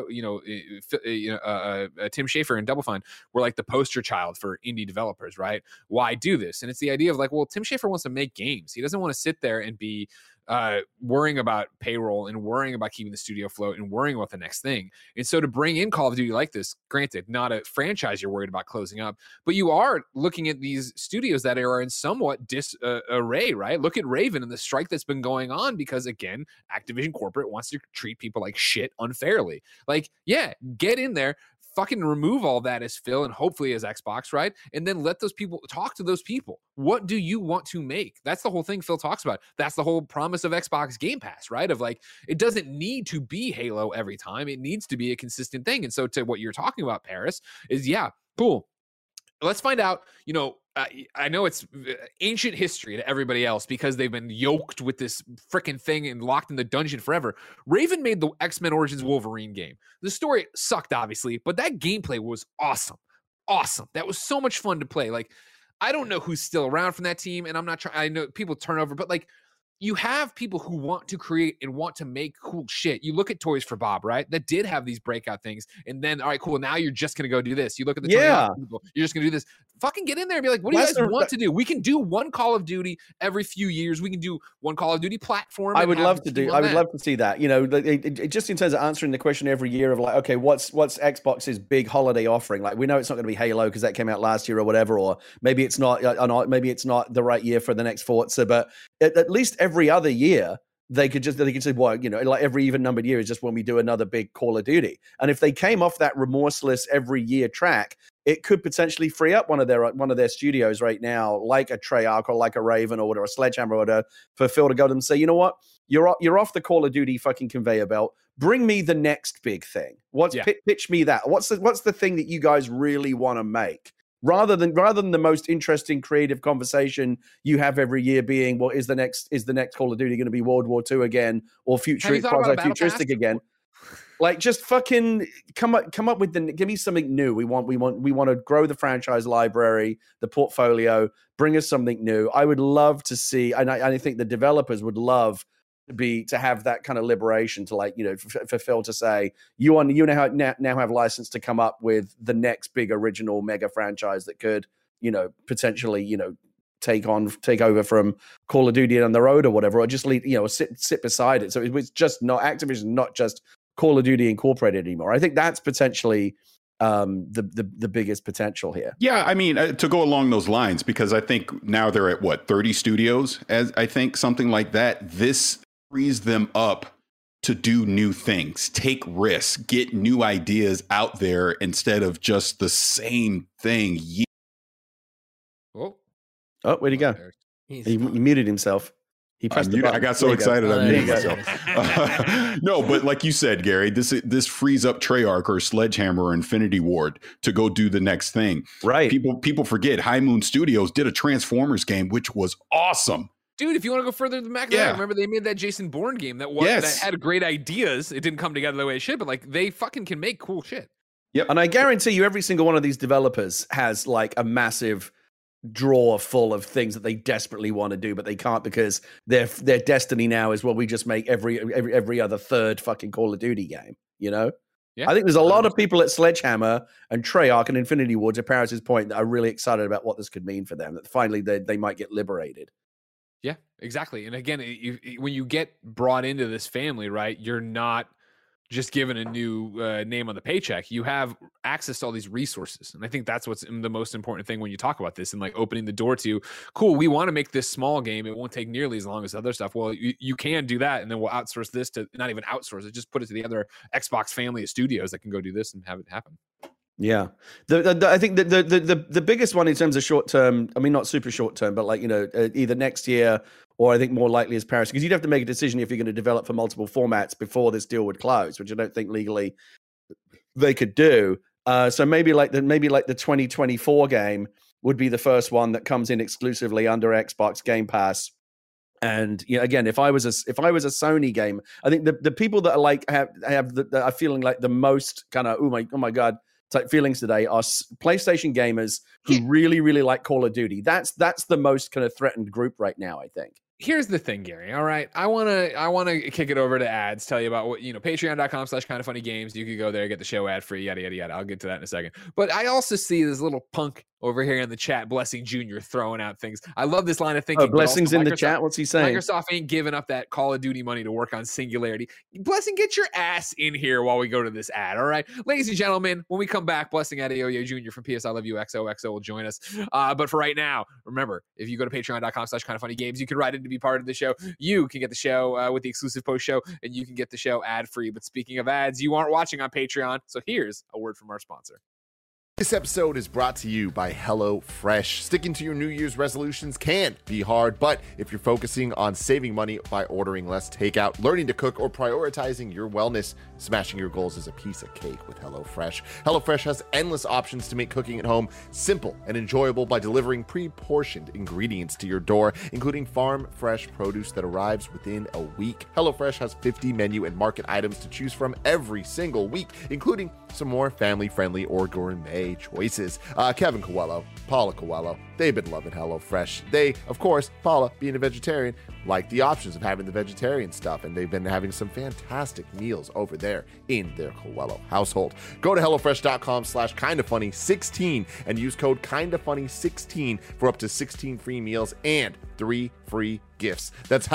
Tim Schafer and Double Fine were like the poster child for indie developers, right? Why do this? And it's the idea of like, well, Tim Schafer wants to make games. He doesn't want to sit there and be worrying about payroll and worrying about keeping the studio afloat and worrying about the next thing. And so to bring in Call of Duty like this, granted, not a franchise you're worried about closing up, but you are looking at these studios that are in somewhat disarray, right? Look at Raven and the strike that's been going on because, again, Activision corporate wants to treat people like shit unfairly. Like, yeah, get in there, fucking remove all that as Phil and hopefully as Xbox, right? And then let those people talk to those people. What do you want to make? That's the whole thing Phil talks about. That's the whole promise of Xbox Game Pass, right? Of like, it doesn't need to be Halo every time. It needs to be a consistent thing. And so to what you're talking about, Paris, is yeah, cool. Let's find out, I know it's ancient history to everybody else because they've been yoked with this freaking thing and locked in the dungeon forever. Raven made the X-Men Origins Wolverine game. The story sucked, obviously, but that gameplay was awesome. Awesome. That was so much fun to play. Like, I don't know who's still around from that team, and I'm not trying, I know people turn over, but like, you have people who want to create and want to make cool shit. You look at Toys for Bob, right? That did have these breakout things. And then, all right, cool. Now you're just going to go do this. You look at the people, you're just going to do this. Fucking get in there and be like, what do you guys want to do? We can do one Call of Duty every few years. We can do one Call of Duty platform. I would love to see that. It just in terms of answering the question every year of like, okay, what's Xbox's big holiday offering? Like, we know it's not going to be Halo because that came out last year or whatever, or maybe it's not the right year for the next Forza, but at least every other year, they could say, well, like every even numbered year is just when we do another big Call of Duty. And if they came off that remorseless every year track, it could potentially free up one of their studios right now, like a Treyarch or like a Raven or whatever, a Sledgehammer or whatever, for Phil to go to them and say, you know what, you're off the Call of Duty fucking conveyor belt. Bring me the next big thing. Pitch me that. What's the thing that you guys really want to make? Rather than the most interesting creative conversation you have every year being, well, is the next Call of Duty going to be World War II again or quasi-futuristic again? Like, just fucking come up with give me something new. We want to grow the franchise library, the portfolio, bring us something new. I would love to see, and I think the developers would love to have that kind of liberation to, like, you know, for Phil to say you now have license to come up with the next big original mega franchise that could, you know, potentially, you know, take over from Call of Duty on the road or whatever, or just sit beside it. So it was just not Activision, not just Call of Duty Incorporated anymore. I think that's potentially the biggest potential here. Yeah, I mean, to go along those lines, because I think now they're at 30 studios, as I think something like that. This frees them up to do new things, take risks, get new ideas out there instead of just the same thing. Oh, where'd he go? He muted himself. He pressed the button. I got so excited I muted myself. No, but like you said, Gary, this frees up Treyarch or Sledgehammer or Infinity Ward to go do the next thing. Right. People forget High Moon Studios did a Transformers game, which was awesome. Dude, if you want to go further back, remember they made that Jason Bourne game that had great ideas. It didn't come together the way it should, but like they fucking can make cool shit. Yep. And I guarantee you, every single one of these developers has like a massive drawer full of things that they desperately want to do, but they can't because their destiny now is, well, we just make every other third fucking Call of Duty game. You know. Yeah. I think there's a lot of people at Sledgehammer and Treyarch and Infinity Ward, to Paris's point, that are really excited about what this could mean for them. That finally they might get liberated. Yeah, exactly. And again, when you get brought into this family, right, you're not just given a new name on the paycheck. You have access to all these resources. And I think that's what's the most important thing when you talk about this, and like opening the door to, cool, we want to make this small game. It won't take nearly as long as other stuff. Well, you can do that. And then we'll outsource this to, not even outsource it, just put it to the other Xbox family of studios that can go do this and have it happen. Yeah, I think the biggest one in terms of short term, I mean, not super short term, but like, you know, either next year or I think more likely is Paris, because you'd have to make a decision if you're going to develop for multiple formats before this deal would close, which I don't think legally they could do. So maybe like the 2024 game would be the first one that comes in exclusively under Xbox Game Pass. And you know, again, if I was a Sony game, I think the people that are like that are feeling like the most kind of oh my god type feelings today are PlayStation gamers who really, really like Call of Duty. That's the most kind of threatened group right now, I think. Here's the thing, Gary. All right. I want to kick it over to ads, tell you about what, you know, patreon.com/kindoffunnygames. You could go there, get the show ad free, yada, yada, yada. I'll get to that in a second. But I also see this little punk over here in the chat, Blessing Jr. throwing out things. I love this line of thinking. Oh, Blessing's in the chat. What's he saying? Microsoft ain't giving up that Call of Duty money to work on Singularity. Blessing, get your ass in here while we go to this ad. All right, ladies and gentlemen, when we come back, Blessing Adeoye Jr. from PS I Love You XOXO will join us. But for right now, remember, if you go to patreon.com/kindoffunnygames, you can write in to be part of the show. You can get the show with the exclusive post show, and you can get the show ad free. But speaking of ads, you aren't watching on Patreon, so here's a word from our sponsor. This episode is brought to you by HelloFresh. Sticking to your New Year's resolutions can be hard, but if you're focusing on saving money by ordering less takeout, learning to cook, or prioritizing your wellness, smashing your goals is a piece of cake with HelloFresh. HelloFresh has endless options to make cooking at home simple and enjoyable by delivering pre-portioned ingredients to your door, including farm-fresh produce that arrives within a week. HelloFresh has 50 menu and market items to choose from every single week, including some more family-friendly or gourmet choices. Kevin Coelho, Paula Coelho, they've been loving HelloFresh. They, of course, Paula, being a vegetarian, like the options of having the vegetarian stuff, and they've been having some fantastic meals over there in their Coelho household. Go to HelloFresh.com/kindafunny16 and use code kindafunny16 for up to 16 free meals and 3 free gifts. That's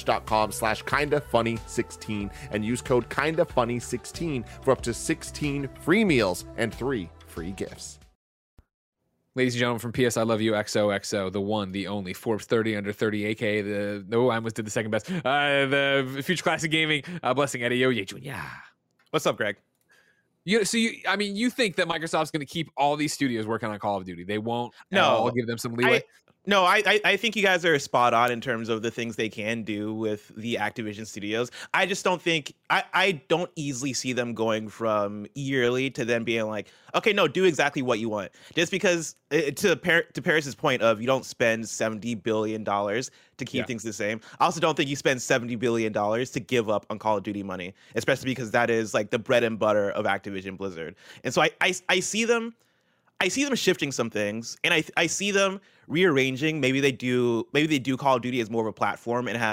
HelloFresh.com/kindafunny16 and use code kindafunny16 for up to 16 free meals and 3 free gifts. Ladies and gentlemen, from PS I Love You XOXO, the one, the only, Forbes 30 under 30, aka I almost did the second best, the Future Classic Gaming, Blessing Adeoye Jr. What's up, Greg? You think that Microsoft's going to keep all these studios working on Call of Duty? They won't. I'll give them some leeway. I think you guys are spot on in terms of the things they can do with the Activision studios. I just don't think I don't easily see them going from yearly to then being like, okay, no, do exactly what you want. Just because to Paris's point of you don't spend $70 billion to keep things the same. I also don't think you spend $70 billion to give up on Call of Duty money, especially because that is like the bread and butter of Activision Blizzard. And so I see them shifting some things, and I see them rearranging. Maybe they do Call of Duty as more of a platform and have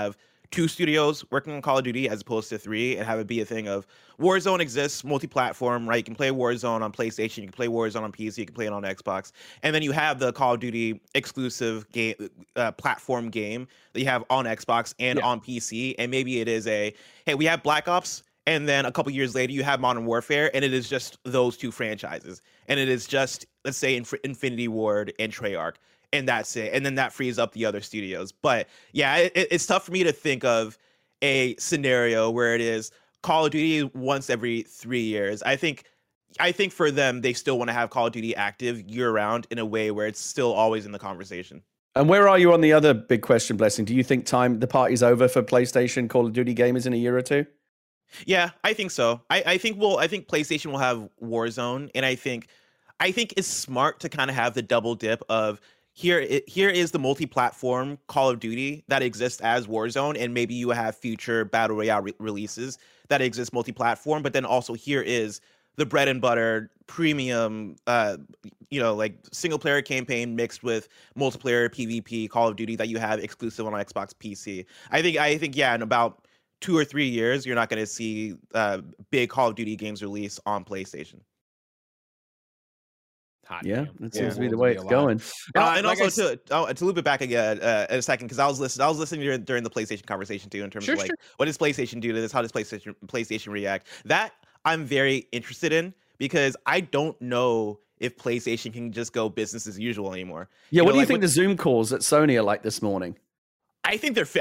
2 studios working on Call of Duty as opposed to 3, and have it be a thing of Warzone exists multi-platform, right? You can play Warzone on PlayStation, you can play Warzone on PC, you can play it on Xbox, and then you have the Call of Duty exclusive game platform game that you have on Xbox and on PC, and maybe it is hey, we have Black Ops, and then a couple years later you have Modern Warfare, and it is just those 2 franchises, and it is just, let's say, Infinity Ward and Treyarch. And that's it. And then that frees up the other studios. But yeah, it's tough for me to think of a scenario where it is Call of Duty once every 3 years. I think for them, they still want to have Call of Duty active year round in a way where it's still always in the conversation. And where are you on the other big question, Blessing? Do you think the party's over for PlayStation Call of Duty gamers in a year or 2? Yeah, I think so. I think PlayStation will have Warzone, and I think it's smart to kind of have the double dip of here is the multi-platform Call of Duty that exists as Warzone, and maybe you have future Battle Royale releases that exist multi-platform, but then also here is the bread and butter premium, like single-player campaign mixed with multiplayer PvP Call of Duty that you have exclusive on Xbox PC. I think in about 2 or 3 years, you're not going to see big Call of Duty games release on PlayStation. That seems to be the way it's going. And also to loop it back again in a second, because I was listening during the PlayStation conversation too, in terms of what does PlayStation do to this? How does PlayStation react? That I'm very interested in, because I don't know if PlayStation can just go business as usual anymore. Yeah, what do you think the Zoom calls at Sony are like this morning? I think they're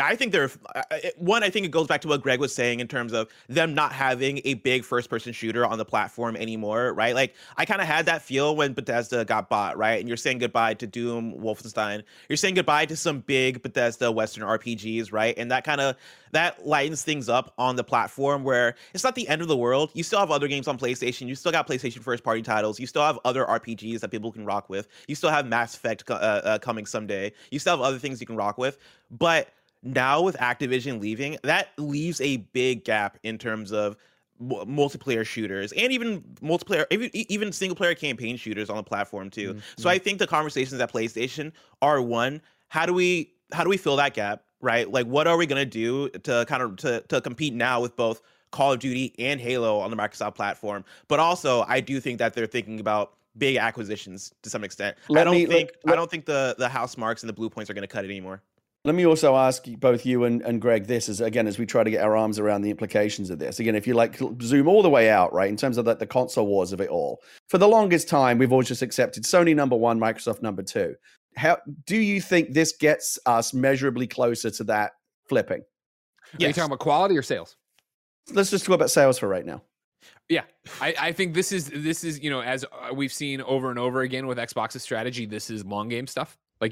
one. I think it goes back to what Greg was saying in terms of them not having a big first-person shooter on the platform anymore, right? Like, I kind of had that feel when Bethesda got bought, right? And you're saying goodbye to Doom, Wolfenstein. You're saying goodbye to some big Bethesda Western RPGs, right? And that lightens things up on the platform, where it's not the end of the world. You still have other games on PlayStation. You still got PlayStation first-party titles. You still have other RPGs that people can rock with. You still have Mass Effect coming someday. You still have other things you can rock with. But now with Activision leaving, that leaves a big gap in terms of multiplayer shooters, and even even single player campaign shooters on the platform too. Mm-hmm. So I think the conversations at PlayStation are, one, how do we fill that gap, right? Like, what are we going to do to kind of to compete now with both Call of Duty and Halo on the Microsoft platform? But also, I do think that they're thinking about big acquisitions to some extent. I don't think the House Marks and the Blue Points are going to cut it anymore. Let me also ask both you and Greg this, as we try to get our arms around the implications of this. Again, if you zoom all the way out, right, in terms of the console wars of it all, for the longest time, we've always just accepted Sony number 1, Microsoft number 2. How do you think this gets us measurably closer to that flipping? Yes. Are you talking about quality or sales? Let's just talk about sales for right now. Yeah, I think this is as we've seen over and over again with Xbox's strategy, this is long game stuff. Like,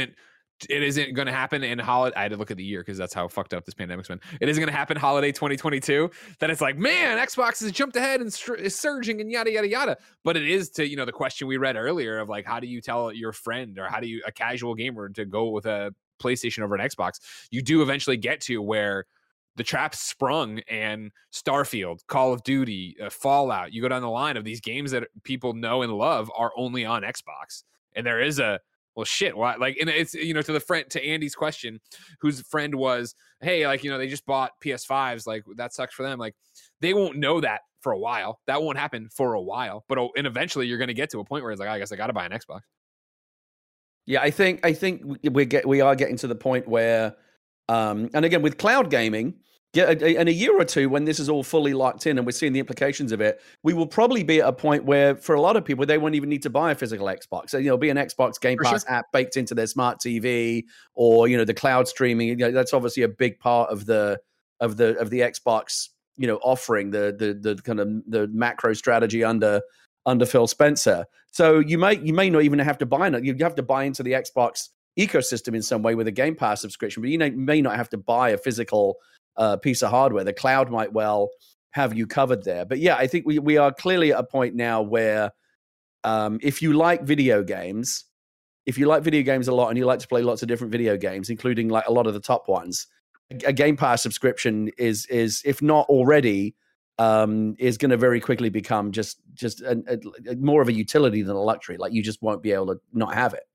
it isn't going to happen in holiday. I had to look at the year because that's how fucked up this pandemic's been. It isn't going to happen holiday 2022. That it's like, man, Xbox has jumped ahead and is surging and yada, yada, yada. But it is to, the question we read earlier of like, how do you tell your friend, or how do you, a casual gamer, to go with a PlayStation over an Xbox? You do eventually get to where the trap's sprung, and Starfield, Call of Duty, Fallout, you go down the line of these games that people know and love are only on Xbox. And there is well, shit, why? Like, and it's, to Andy's question, whose friend was, hey, like, they just bought PS5s, like, that sucks for them. Like, they won't know that for a while. That won't happen for a while, and eventually you're going to get to a point where it's like, I guess I got to buy an Xbox. Yeah, I think we are getting to the point where, and again, with cloud gaming, in a year or two, when this is all fully locked in and we're seeing the implications of it, we will probably be at a point where, for a lot of people, they won't even need to buy a physical Xbox. So, it'll be an Xbox Game Pass app baked into their smart TV, or the cloud streaming. That's obviously a big part of the Xbox, offering the kind of the macro strategy under Phil Spencer. So you may not even have to buy it. You have to buy into the Xbox ecosystem in some way with a Game Pass subscription, but you may not have to buy a physical piece of hardware. The cloud might well have you covered there. But yeah, I think we are clearly at a point now where if you like video games a lot and you like to play lots of different video games, including like a lot of the top ones, a Game Pass subscription is if not already, is going to very quickly become just a more of a utility than a luxury. Like, you just won't be able to not have it.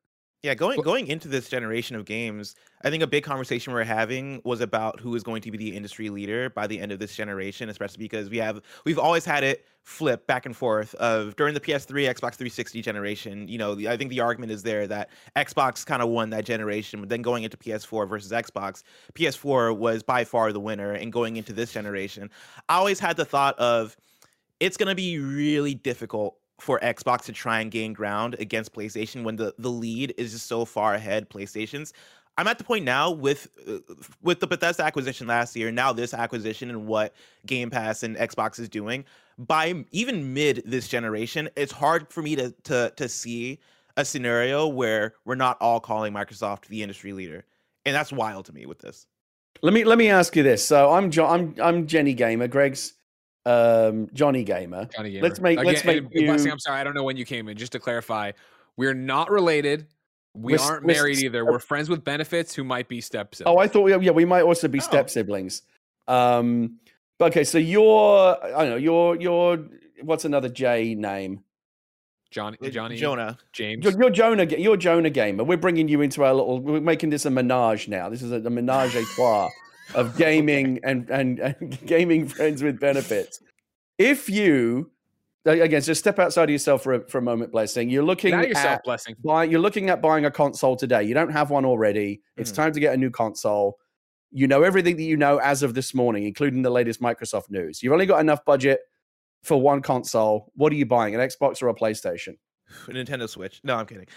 Yeah, going into this generation of games, I think a big conversation we're having was about who is going to be the industry leader by the end of this generation, especially because we've always had it flip back and forth of during the PS3, Xbox 360 generation. I think the argument is there that Xbox kind of won that generation, but then going into PS4 versus Xbox, PS4 was by far the winner. And going into this generation, I always had the thought of it's going to be really difficult for Xbox to try and gain ground against PlayStation when the lead is just so far ahead PlayStation's. I'm at the point now with the Bethesda acquisition last year, now this acquisition and what Game Pass and Xbox is doing, by even mid this generation, it's hard for me to see a scenario where we're not all calling Microsoft the industry leader. And that's wild to me with this. Let me ask you this. So I'm Jenny Gamer, Greg's Johnny Gamer. Let's make you... Blessing, I'm sorry, I don't know when you came in. Just to clarify, we're not related. We aren't married either. We're friends with benefits who might be step siblings. Oh, I thought we might also be step siblings. Okay, so you're what's another J name? Johnny, Jonah, James. You're Jonah Gamer. We're bringing you into we're making this a menage now. This is a menage a trois of gaming and gaming friends with benefits. If you, again, just step outside of yourself for a moment, Blessing. You're looking at Blessing. You're looking at buying a console today. You don't have one already. It's time to get a new console. You know everything that you know as of this morning, including the latest Microsoft news. You've only got enough budget for one console. What are you buying, an Xbox or a PlayStation? A Nintendo Switch. No, I'm kidding.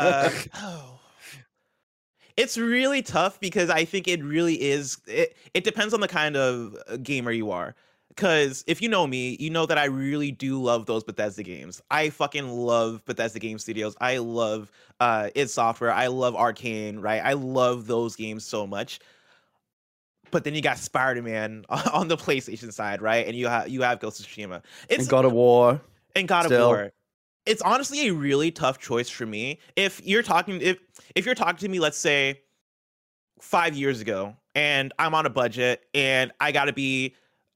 It's really tough because I think it really is. It depends on the kind of gamer you are. Because if you know me, you know that I really do love those Bethesda games. I fucking love Bethesda Game Studios. I love id Software. I love Arcane, right? I love those games so much. But then you got Spider-Man on the PlayStation side, right? And you have Ghost of Tsushima. And God of War. And God of War. It's honestly a really tough choice for me. If you're talking to me, let's say 5 years ago, and I'm on a budget and I got to be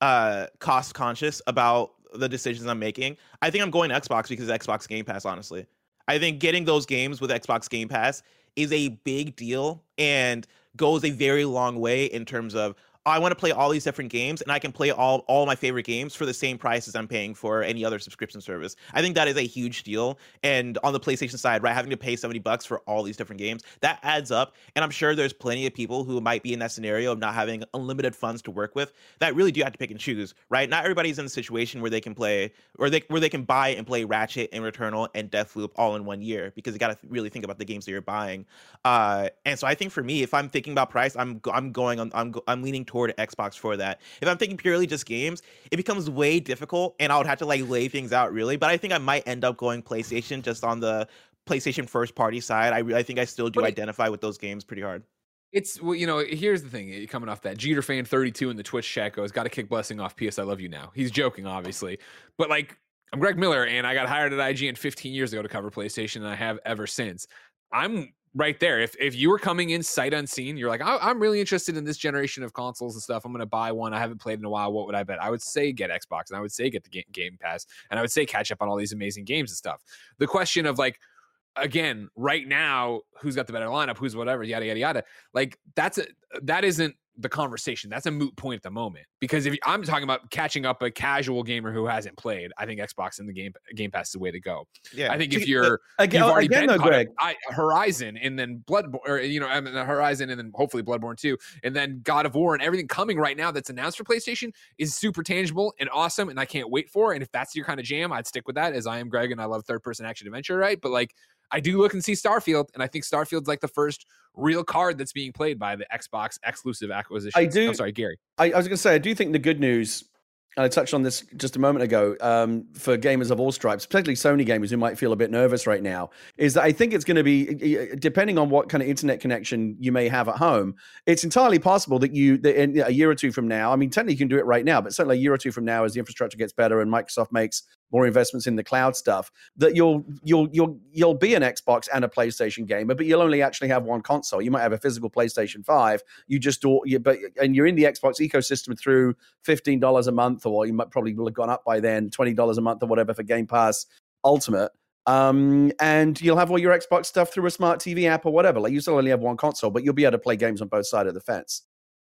cost conscious about the decisions I'm making, I think I'm going to Xbox because of Xbox Game Pass, honestly. I think getting those games with Xbox Game Pass is a big deal and goes a very long way in terms of, I want to play all these different games and I can play all my favorite games for the same price as I'm paying for any other subscription service. I think that is a huge deal. And on the PlayStation side, right, having to pay $70 for all these different games, that adds up. And I'm sure there's plenty of people who might be in that scenario of not having unlimited funds to work with that really do have to pick and choose, right? Not everybody's in a situation where they can play or where they can buy and play Ratchet and Returnal and Deathloop all in 1 year, because you got to really think about the games that you're buying. And so I think for me, if I'm thinking about price, I'm leaning toward Xbox for that. If I'm thinking purely just games, it becomes way difficult and I would have to lay things out really. But I think I might end up going PlayStation just on the PlayStation first party side. I think I still do identify with those games pretty hard. It's, here's the thing, coming off that, Jeter fan 32 in the Twitch chat goes, got to kick Blessing off PS I Love You Now. He's joking, obviously. But I'm Greg Miller and I got hired at IGN 15 years ago to cover PlayStation, and I have ever since. I'm right there. If you were coming in sight unseen, you're like, I'm really interested in this generation of consoles and stuff. I'm going to buy one. I haven't played in a while. What would I bet? I would say get Xbox, and I would say get the Game Pass, and I would say catch up on all these amazing games and stuff. The question of again, right now, who's got the better lineup, who's whatever, yada, yada, yada. That isn't the conversation. That's a moot point at the moment, because if I'm talking about catching up a casual gamer who hasn't played, I think Xbox and the Game Pass is the way to go. Yeah, I think if you've already been Greg, Horizon and then Bloodborne, or Horizon and then hopefully Bloodborne 2, and then God of War and everything coming right now that's announced for PlayStation is super tangible and awesome, and I can't wait for. And if that's your kind of jam, I'd stick with that, as I am Greg and I love third-person action adventure, right? But I do look and see Starfield, and I think Starfield's the first real card that's being played by the Xbox exclusive acquisition. I'm sorry, Gary. I was going to say, I do think the good news, and I touched on this just a moment ago, for gamers of all stripes, particularly Sony gamers who might feel a bit nervous right now, is that I think it's going to be, depending on what kind of internet connection you may have at home, it's entirely possible that in a year or two from now, I mean, technically you can do it right now, but certainly a year or two from now, as the infrastructure gets better and Microsoft makes more investments in the cloud stuff, that you'll be an Xbox and a PlayStation gamer, but you'll only actually have one console. You might have a physical PlayStation 5. And you're in the Xbox ecosystem through $15 a month, or you might probably will have gone up by then, $20 a month or whatever for Game Pass Ultimate. And you'll have all your Xbox stuff through a smart TV app or whatever. Like you still only have one console, but you'll be able to play games on both sides of the fence.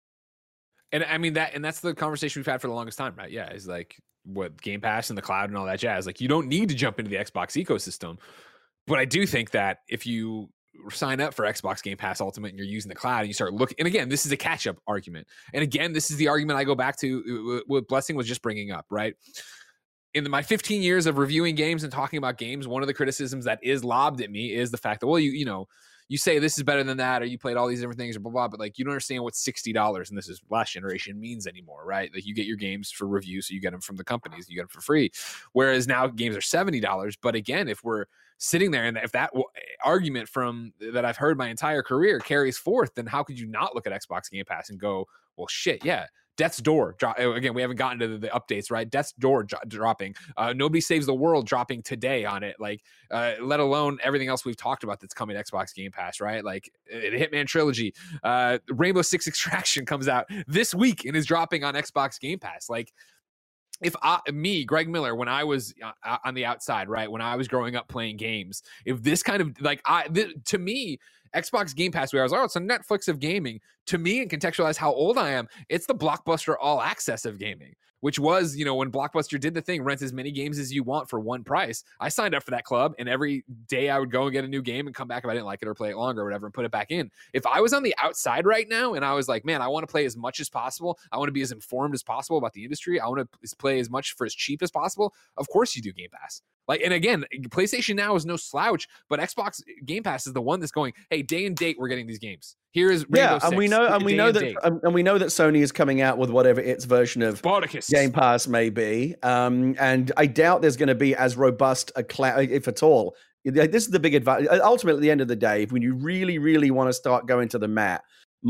And I mean that's the conversation we've had for the longest time, right? Yeah, is like what Game Pass and the cloud and all that jazz. Like you don't need to jump into the Xbox ecosystem, but I do think that if you sign up for Xbox Game Pass Ultimate and you're using the cloud and you start looking, and again, this is a catch-up argument. And again, this is the argument I go back to what Blessing was just bringing up, right? In my 15 years of reviewing games and talking about games, one of the criticisms that is lobbed at me is the fact that, well, you say this is better than that, or you played all these different things, or blah, blah, but like you don't understand what $60, and this is last generation, means anymore, right? Like you get your games for review, so you get them from the companies, you get them for free. Whereas now games are $70. But again, if we're sitting there and if that argument from that I've heard my entire career carries forth, then how could you not look at Xbox Game Pass and go, well, shit, yeah. Death's Door, again, we haven't gotten to the updates, right? Death's Door dropping. Nobody Saves the World dropping today on it. Like, let alone everything else we've talked about that's coming to Xbox Game Pass, right? Like, Hitman Trilogy. Rainbow Six Extraction comes out this week and is dropping on Xbox Game Pass. Like, if Greg Miller, when I was on the outside, right, when I was growing up playing games, if this kind of, like, to me, Xbox Game Pass, where I was like, oh, it's a Netflix of gaming. To me, and contextualize how old I am, it's the Blockbuster All Access of gaming, which was, when Blockbuster did the thing, rent as many games as you want for one price. I signed up for that club, and every day I would go and get a new game and come back if I didn't like it or play it longer or whatever and put it back in. If I was on the outside right now and I was like, man, I want to play as much as possible. I want to be as informed as possible about the industry. I want to play as much for as cheap as possible. Of course you do Game Pass. Like, and again, PlayStation Now is no slouch, but Xbox Game Pass is the one that's going, hey, day and date, we're getting these games. Here is Rainbow Six, and we know that Sony is coming out with whatever its version of Spartacus Game Pass may be, and I doubt there's going to be as robust a cloud, if at all. This is the big advantage. Ultimately, at the end of the day, when you really, really want to start going to the mat,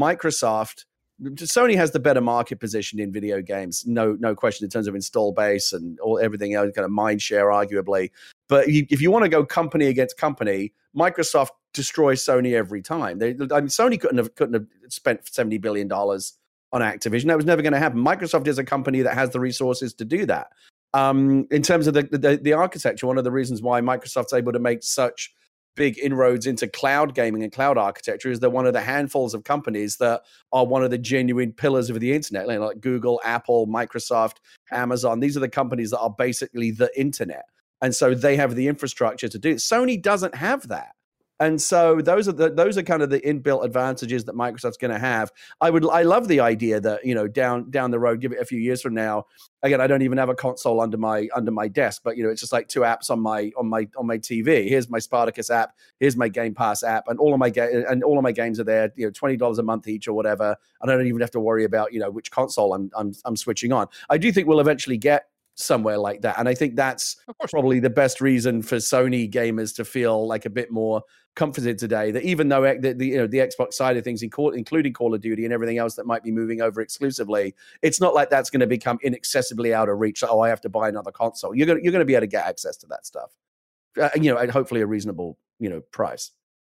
Sony has the better market position in video games, no question, in terms of install base and everything else, kind of mind share, arguably. But if you want to go company against company, Microsoft destroys Sony every time. Sony couldn't have spent $70 billion on Activision. That was never going to happen. Microsoft is a company that has the resources to do that. In terms of the architecture, one of the reasons why Microsoft's able to make such big inroads into cloud gaming and cloud architecture is they're one of the handfuls of companies that are one of the genuine pillars of the internet, like Google, Apple, Microsoft, Amazon. These are the companies that are basically the internet. And so they have the infrastructure to do it. Sony doesn't have that. And so those are kind of the inbuilt advantages that Microsoft's going to have. I love the idea that, down the road, give it a few years from now. Again, I don't even have a console under my desk, but it's just like two apps on my TV. Here's my Spartacus app, here's my Game Pass app, and all of my games are there. $20 a month each or whatever. And I don't even have to worry about which console I'm switching on. I do think we'll eventually get somewhere like that, and I think that's probably the best reason for Sony gamers to feel like a bit more comforted today, that even though the Xbox side of things, including Call of Duty and everything else that might be moving over exclusively, it's not like that's going to become inaccessibly out of reach. I have to buy another console. You're going to be able to get access to that stuff, at hopefully a reasonable price.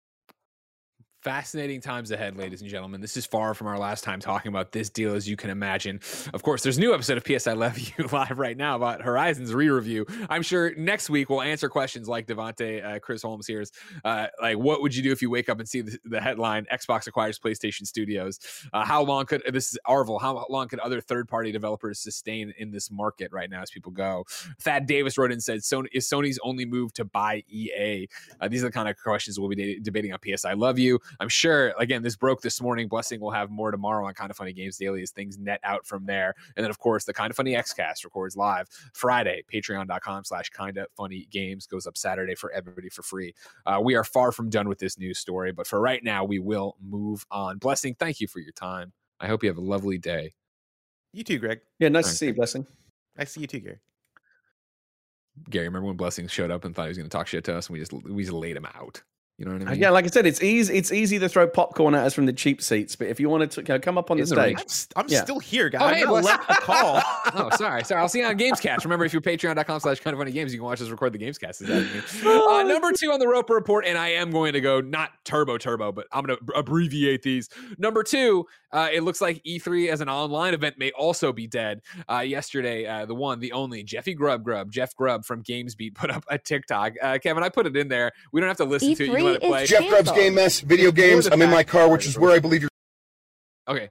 Fascinating times ahead, ladies and gentlemen. This is far from our last time talking about this deal, as you can imagine. Of course, there's a new episode of PS I Love You live right now about Horizon's re-review. I'm sure next week we'll answer questions like Devontae, Chris Holmes here's, like, what would you do if you wake up and see the headline, Xbox acquires PlayStation Studios? How long could other third-party developers sustain in this market right now as people go? Thad Davis wrote in and said, is Sony's only move to buy EA? These are the kind of questions we'll be debating on PS I Love You. I'm sure, again, this broke this morning. Blessing will have more tomorrow on Kind of Funny Games Daily as things net out from there. And then, of course, the Kind of Funny Xcast records live Friday. Patreon.com/kindoffunnygames goes up Saturday for everybody for free. We are far from done with this news story, but for right now, we will move on. Blessing, thank you for your time. I hope you have a lovely day. You too, Greg. Yeah, nice to see you, Blessing. Nice to see you too, Gary. Gary, remember when Blessing showed up and thought he was going to talk shit to us, and we just laid him out? You know what I mean? Yeah, like I said, it's easy to throw popcorn at us from the cheap seats, but if you wanted to come up on the stage, I'm still here, guys. Oh, hey, I left the call. Oh, sorry. I'll see you on Gamescast. Remember, if you're patreon.com/kindoffunnygames, you can watch us record the Gamescast. Number 2 on the Roper Report, and I am going to go not turbo, but I'm going to abbreviate these. Number 2, it looks like E3 as an online event may also be dead. Yesterday, the one, the only, Jeff Grubb from GamesBeat put up a TikTok. Kevin, I put it in there. We don't have to listen to it. You can let it play. Jeff Grubb's Game Mess, video games. I'm in my car, which is where I believe you're. Okay.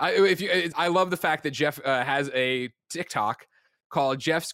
I love the fact that Jeff has a TikTok called Jeff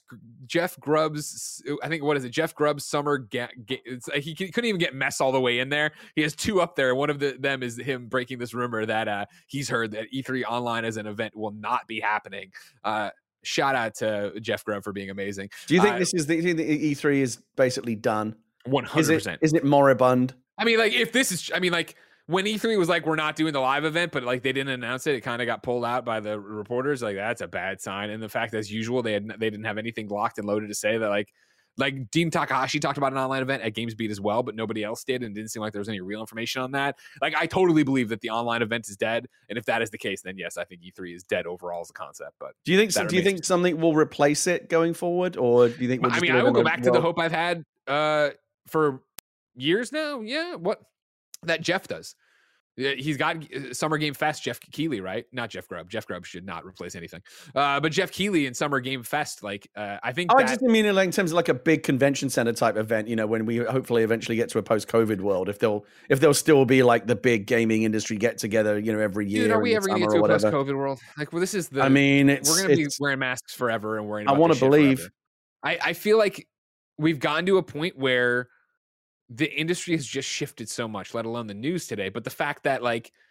Grubb's. I think what is it? Jeff Grubb's summer. He couldn't even get mess all the way in there. He has 2 up there. One of them is him breaking this rumor that he's heard that E3 online as an event will not be happening. Shout out to Jeff Grubb for being amazing. Do you think this is the E3 is basically done? 100%. Is it moribund? I mean, like, if this is, I mean, like, when E3 was like, we're not doing the live event, but like they didn't announce it, it kind of got pulled out by the reporters. Like, that's a bad sign. And the fact, as usual, they didn't have anything locked and loaded to say that, like Dean Takahashi talked about an online event at GamesBeat as well, but nobody else did, and it didn't seem like there was any real information on that. Like, I totally believe that the online event is dead, and if that is the case, then yes, I think E3 is dead overall as a concept. But do you think something will replace it going forward, or do you think? I will go back to the hope I've had for years now. Yeah, what that Jeff does. He's got Summer Game Fest, Jeff Keighley, right? Not Jeff Grubb. Jeff Grubb should not replace anything. But Jeff Keighley in Summer Game Fest, I think. I just mean in terms of like a big convention center type event. When we hopefully eventually get to a post-COVID world, if there'll still be like the big gaming industry get together, every year. Dude, are we ever going to get to a post-COVID world? Like, well, this is the. I mean, we're going to be wearing masks forever and worrying. I want to believe. I feel like we've gotten to a point where the industry has just shifted so much, let alone the news today. But the fact that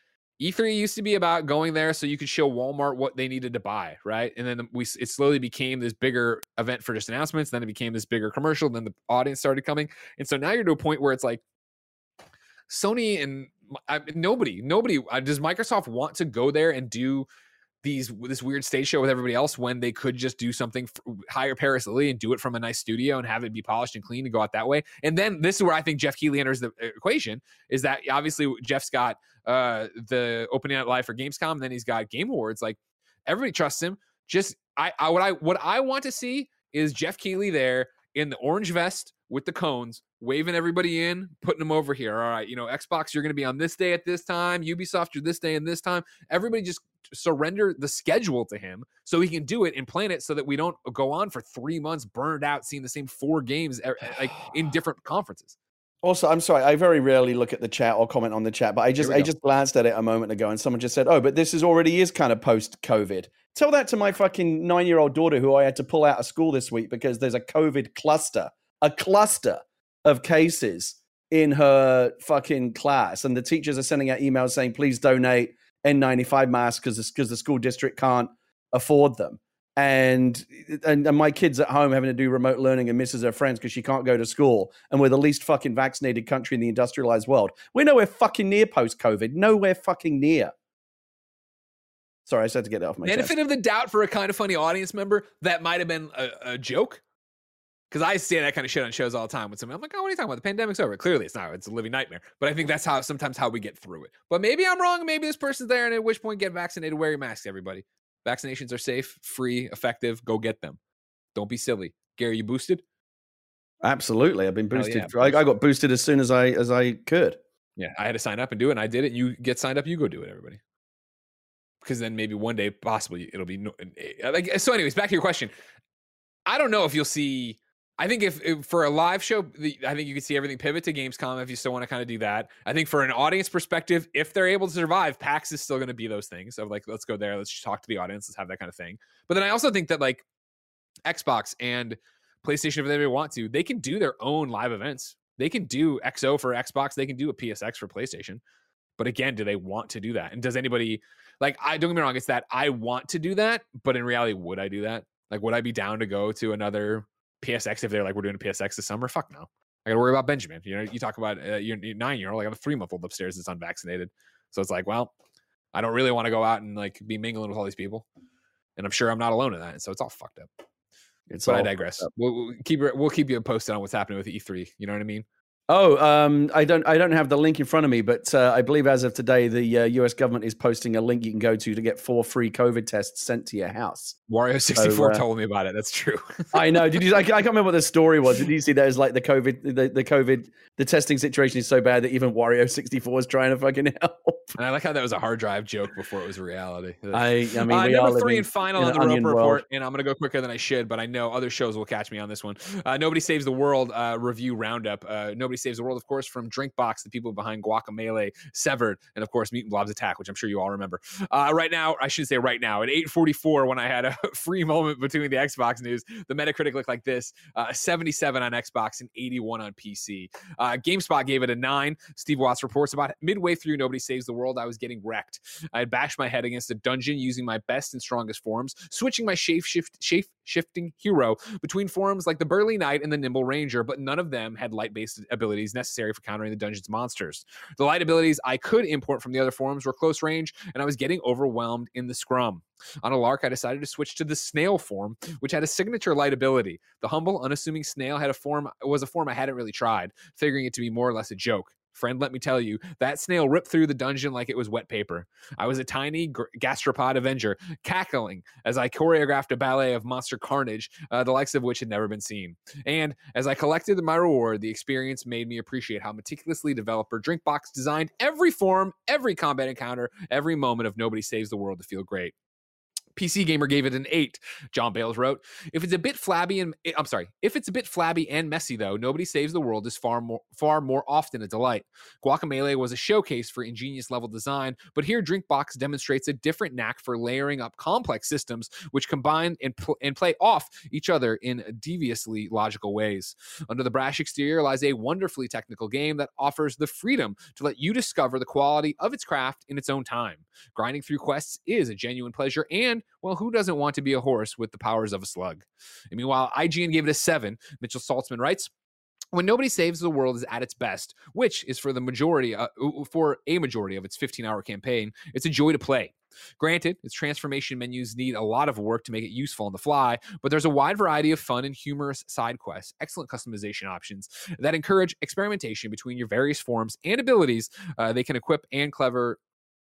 E3 used to be about going there so you could show Walmart what they needed to buy, right? And then it slowly became this bigger event for just announcements. Then it became this bigger commercial. Then the audience started coming. And so now you're to a point where it's like Sony and nobody. Does Microsoft want to go there and do this weird stage show with everybody else when they could just do something, hire Paris Lily and do it from a nice studio and have it be polished and clean and go out that way? And then this is where I think Jeff Keighley enters the equation, is that obviously Jeff's got the opening night live for Gamescom, and then he's got Game Awards. Like, everybody trusts him. Just what I want to see is Jeff Keighley there in the orange vest with the cones, waving everybody in, putting them over here. All right, Xbox, you're going to be on this day at this time. Ubisoft, you're this day and this time. Everybody just surrender the schedule to him so he can do it and plan it so that we don't go on for 3 months burned out seeing the same 4 games like in different conferences. Also, I'm sorry, I very rarely look at the chat or comment on the chat, but I just glanced at it a moment ago and someone just said, oh, but this already is kind of post-COVID. Tell that to my fucking 9-year-old daughter who I had to pull out of school this week because there's a COVID cluster of cases in her fucking class. And the teachers are sending out emails saying, please donate N95 masks because the school district can't afford them. And my kid's at home having to do remote learning and misses her friends because she can't go to school. And we're the least fucking vaccinated country in the industrialized world. We're nowhere fucking near post-COVID. Nowhere fucking near. Sorry, I just had to get that off my chest. Benefit of the doubt for a Kind of Funny audience member, that might have been a joke. Because I say that kind of shit on shows all the time with someone. I'm like, oh, what are you talking about? The pandemic's over. Clearly, it's not. It's a living nightmare. But I think that's sometimes how we get through it. But maybe I'm wrong. Maybe this person's there, and at which point, get vaccinated. Wear your masks, everybody. Vaccinations are safe, free, effective. Go get them. Don't be silly. Gary, you boosted? Absolutely. I've been boosted. Yeah, I got boosted as soon as I could. Yeah, I had to sign up and do it, and I did it. You get signed up, you go do it, everybody. Because then maybe one day, possibly, it'll be so. Anyways, back to your question. I don't know if you'll see. I think if for a live show, I think you can see everything pivot to Gamescom if you still want to kind of do that. I think for an audience perspective, if they're able to survive, PAX is still going to be those things of let's go there, let's talk to the audience, let's have that kind of thing. But then I also think that Xbox and PlayStation, if they want to, they can do their own live events. They can do XO for Xbox. They can do a PSX for PlayStation. But again, do they want to do that? And does anybody don't get me wrong, it's that I want to do that, but in reality, would I do that? Would I be down to go to another PSX if they're we're doing a PSX this summer? Fuck no. I gotta worry about Benjamin. You talk about your 9-year-old. I got a 3-month-old upstairs that's unvaccinated. So it's well, I don't really want to go out and be mingling with all these people. And I'm sure I'm not alone in that. And so it's all fucked up. But I digress. We'll keep you posted on what's happening with E3. You know what I mean? I don't have the link in front of me, but I believe as of today, the U.S. government is posting a link you can go to get 4 free COVID tests sent to your house. Wario64 told me about it. That's true. I know. Did you? I can't remember what the story was. Did you see that? As like the COVID, the testing situation is so bad that even Wario64 is trying to fucking help. And I like how that was a hard drive joke before it was a reality. I mean, we number 3 and final on the Roper Report, world. and I'm going to go quicker than I should, but I know other shows will catch me on this one. Nobody Saves the World review roundup. Nobody Saves the World, of course, from Drinkbox, the people behind Guacamelee, Severed, and of course Mutant Blobs Attack, which I'm sure you all remember. Right now, I should say right now, at 8:44, when I had a free moment between the Xbox news, the Metacritic looked like this: 77 on Xbox and 81 on PC. GameSpot gave it a 9. Steve Watts reports about midway through Nobody Saves the World, I was getting wrecked. I had bashed my head against a dungeon using my best and strongest forms, switching my shape-shifting hero between forms like the Burly Knight and the Nimble Ranger, but none of them had light-based abilities necessary for countering the dungeon's monsters. The light abilities I could import from the other forms were close range, and I was getting overwhelmed in the scrum. On a lark, I decided to switch to the snail form, which had a signature light ability. The humble, unassuming snail was a form I hadn't really tried, figuring it to be more or less a joke. Friend, let me tell you, that snail ripped through the dungeon like it was wet paper. I was a tiny gastropod avenger, cackling as I choreographed a ballet of monster carnage, the likes of which had never been seen. And as I collected my reward, the experience made me appreciate how meticulously developer Drinkbox designed every form, every combat encounter, every moment of Nobody Saves the World to feel great. PC Gamer gave it an 8. John Bales wrote, if it's a bit flabby and messy though, Nobody Saves the World is far more often a delight. Guacamelee was a showcase for ingenious level design, but here Drinkbox demonstrates a different knack for layering up complex systems which combine and play off each other in deviously logical ways. Under the brash exterior lies a wonderfully technical game that offers the freedom to let you discover the quality of its craft in its own time. Grinding through quests is a genuine pleasure, and well, who doesn't want to be a horse with the powers of a slug? And meanwhile, IGN gave it a 7. Mitchell Saltzman writes, when Nobody Saves the World is at its best, which is for a majority of its 15-hour campaign, it's a joy to play. Granted, its transformation menus need a lot of work to make it useful on the fly, but there's a wide variety of fun and humorous side quests, excellent customization options that encourage experimentation between your various forms and abilities they can equip and clever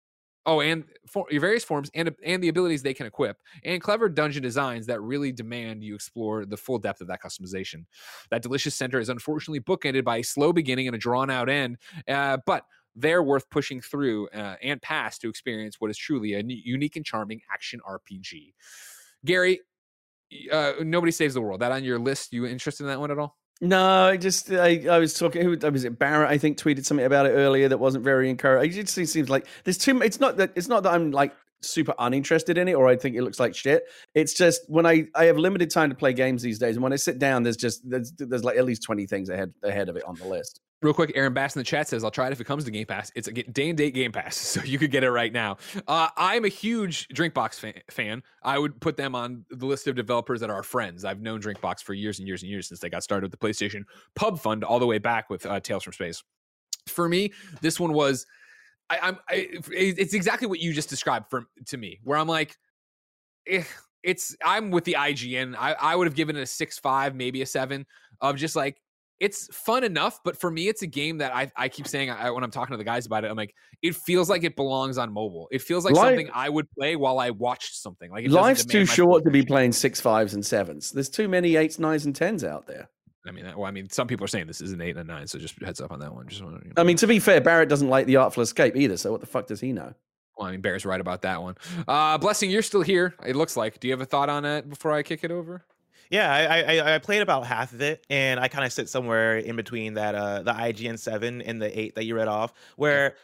your various forms and the abilities they can equip, and clever dungeon designs that really demand you explore the full depth of that customization. That delicious center is unfortunately bookended by a slow beginning and a drawn-out end, but they're worth pushing through and past to experience what is truly a unique and charming action RPG. Gary, Nobody Saves the World. That on your list? You interested in that one at all? No, I was talking. Who was it? Barrett, I think, tweeted something about it earlier that wasn't very encouraging. It just seems like there's too. It's not that I'm like super uninterested in it, or I think it looks like shit. It's just when I have limited time to play games these days, and when I sit down, there's like at least 20 things ahead of it on the list. Real quick, Aaron Bass in the chat says, I'll try it if it comes to Game Pass. It's a day and date Game Pass, so you could get it right now. I'm a huge Drinkbox fan. I would put them on the list of developers that are our friends. I've known Drinkbox for years and years and years since they got started with the PlayStation Pub Fund all the way back with Tales from Space. For me, this one was, it's exactly what you just described to me, where I'm like, I'm with the IGN. I would have given it a 6.5, maybe a 7 of just like, it's fun enough, but for me, it's a game that I keep saying when I'm talking to the guys about it, I'm like, it feels like it belongs on mobile. It feels like something I would play while I watched something. Like life's too short to be playing 6, 5s, and 7s. There's too many 8s, 9s, and 10s out there. I mean, some people are saying this is an 8 and a 9, so just heads up on that one. I mean, to be fair, Barrett doesn't like The Artful Escape either, so what the fuck does he know? Well, I mean, Barrett's right about that one. Blessing, you're still here. It looks like. Do you have a thought on it before I kick it over? Yeah, I played about half of it, and I kind of sit somewhere in between that the IGN 7 and the 8 that you read off. Where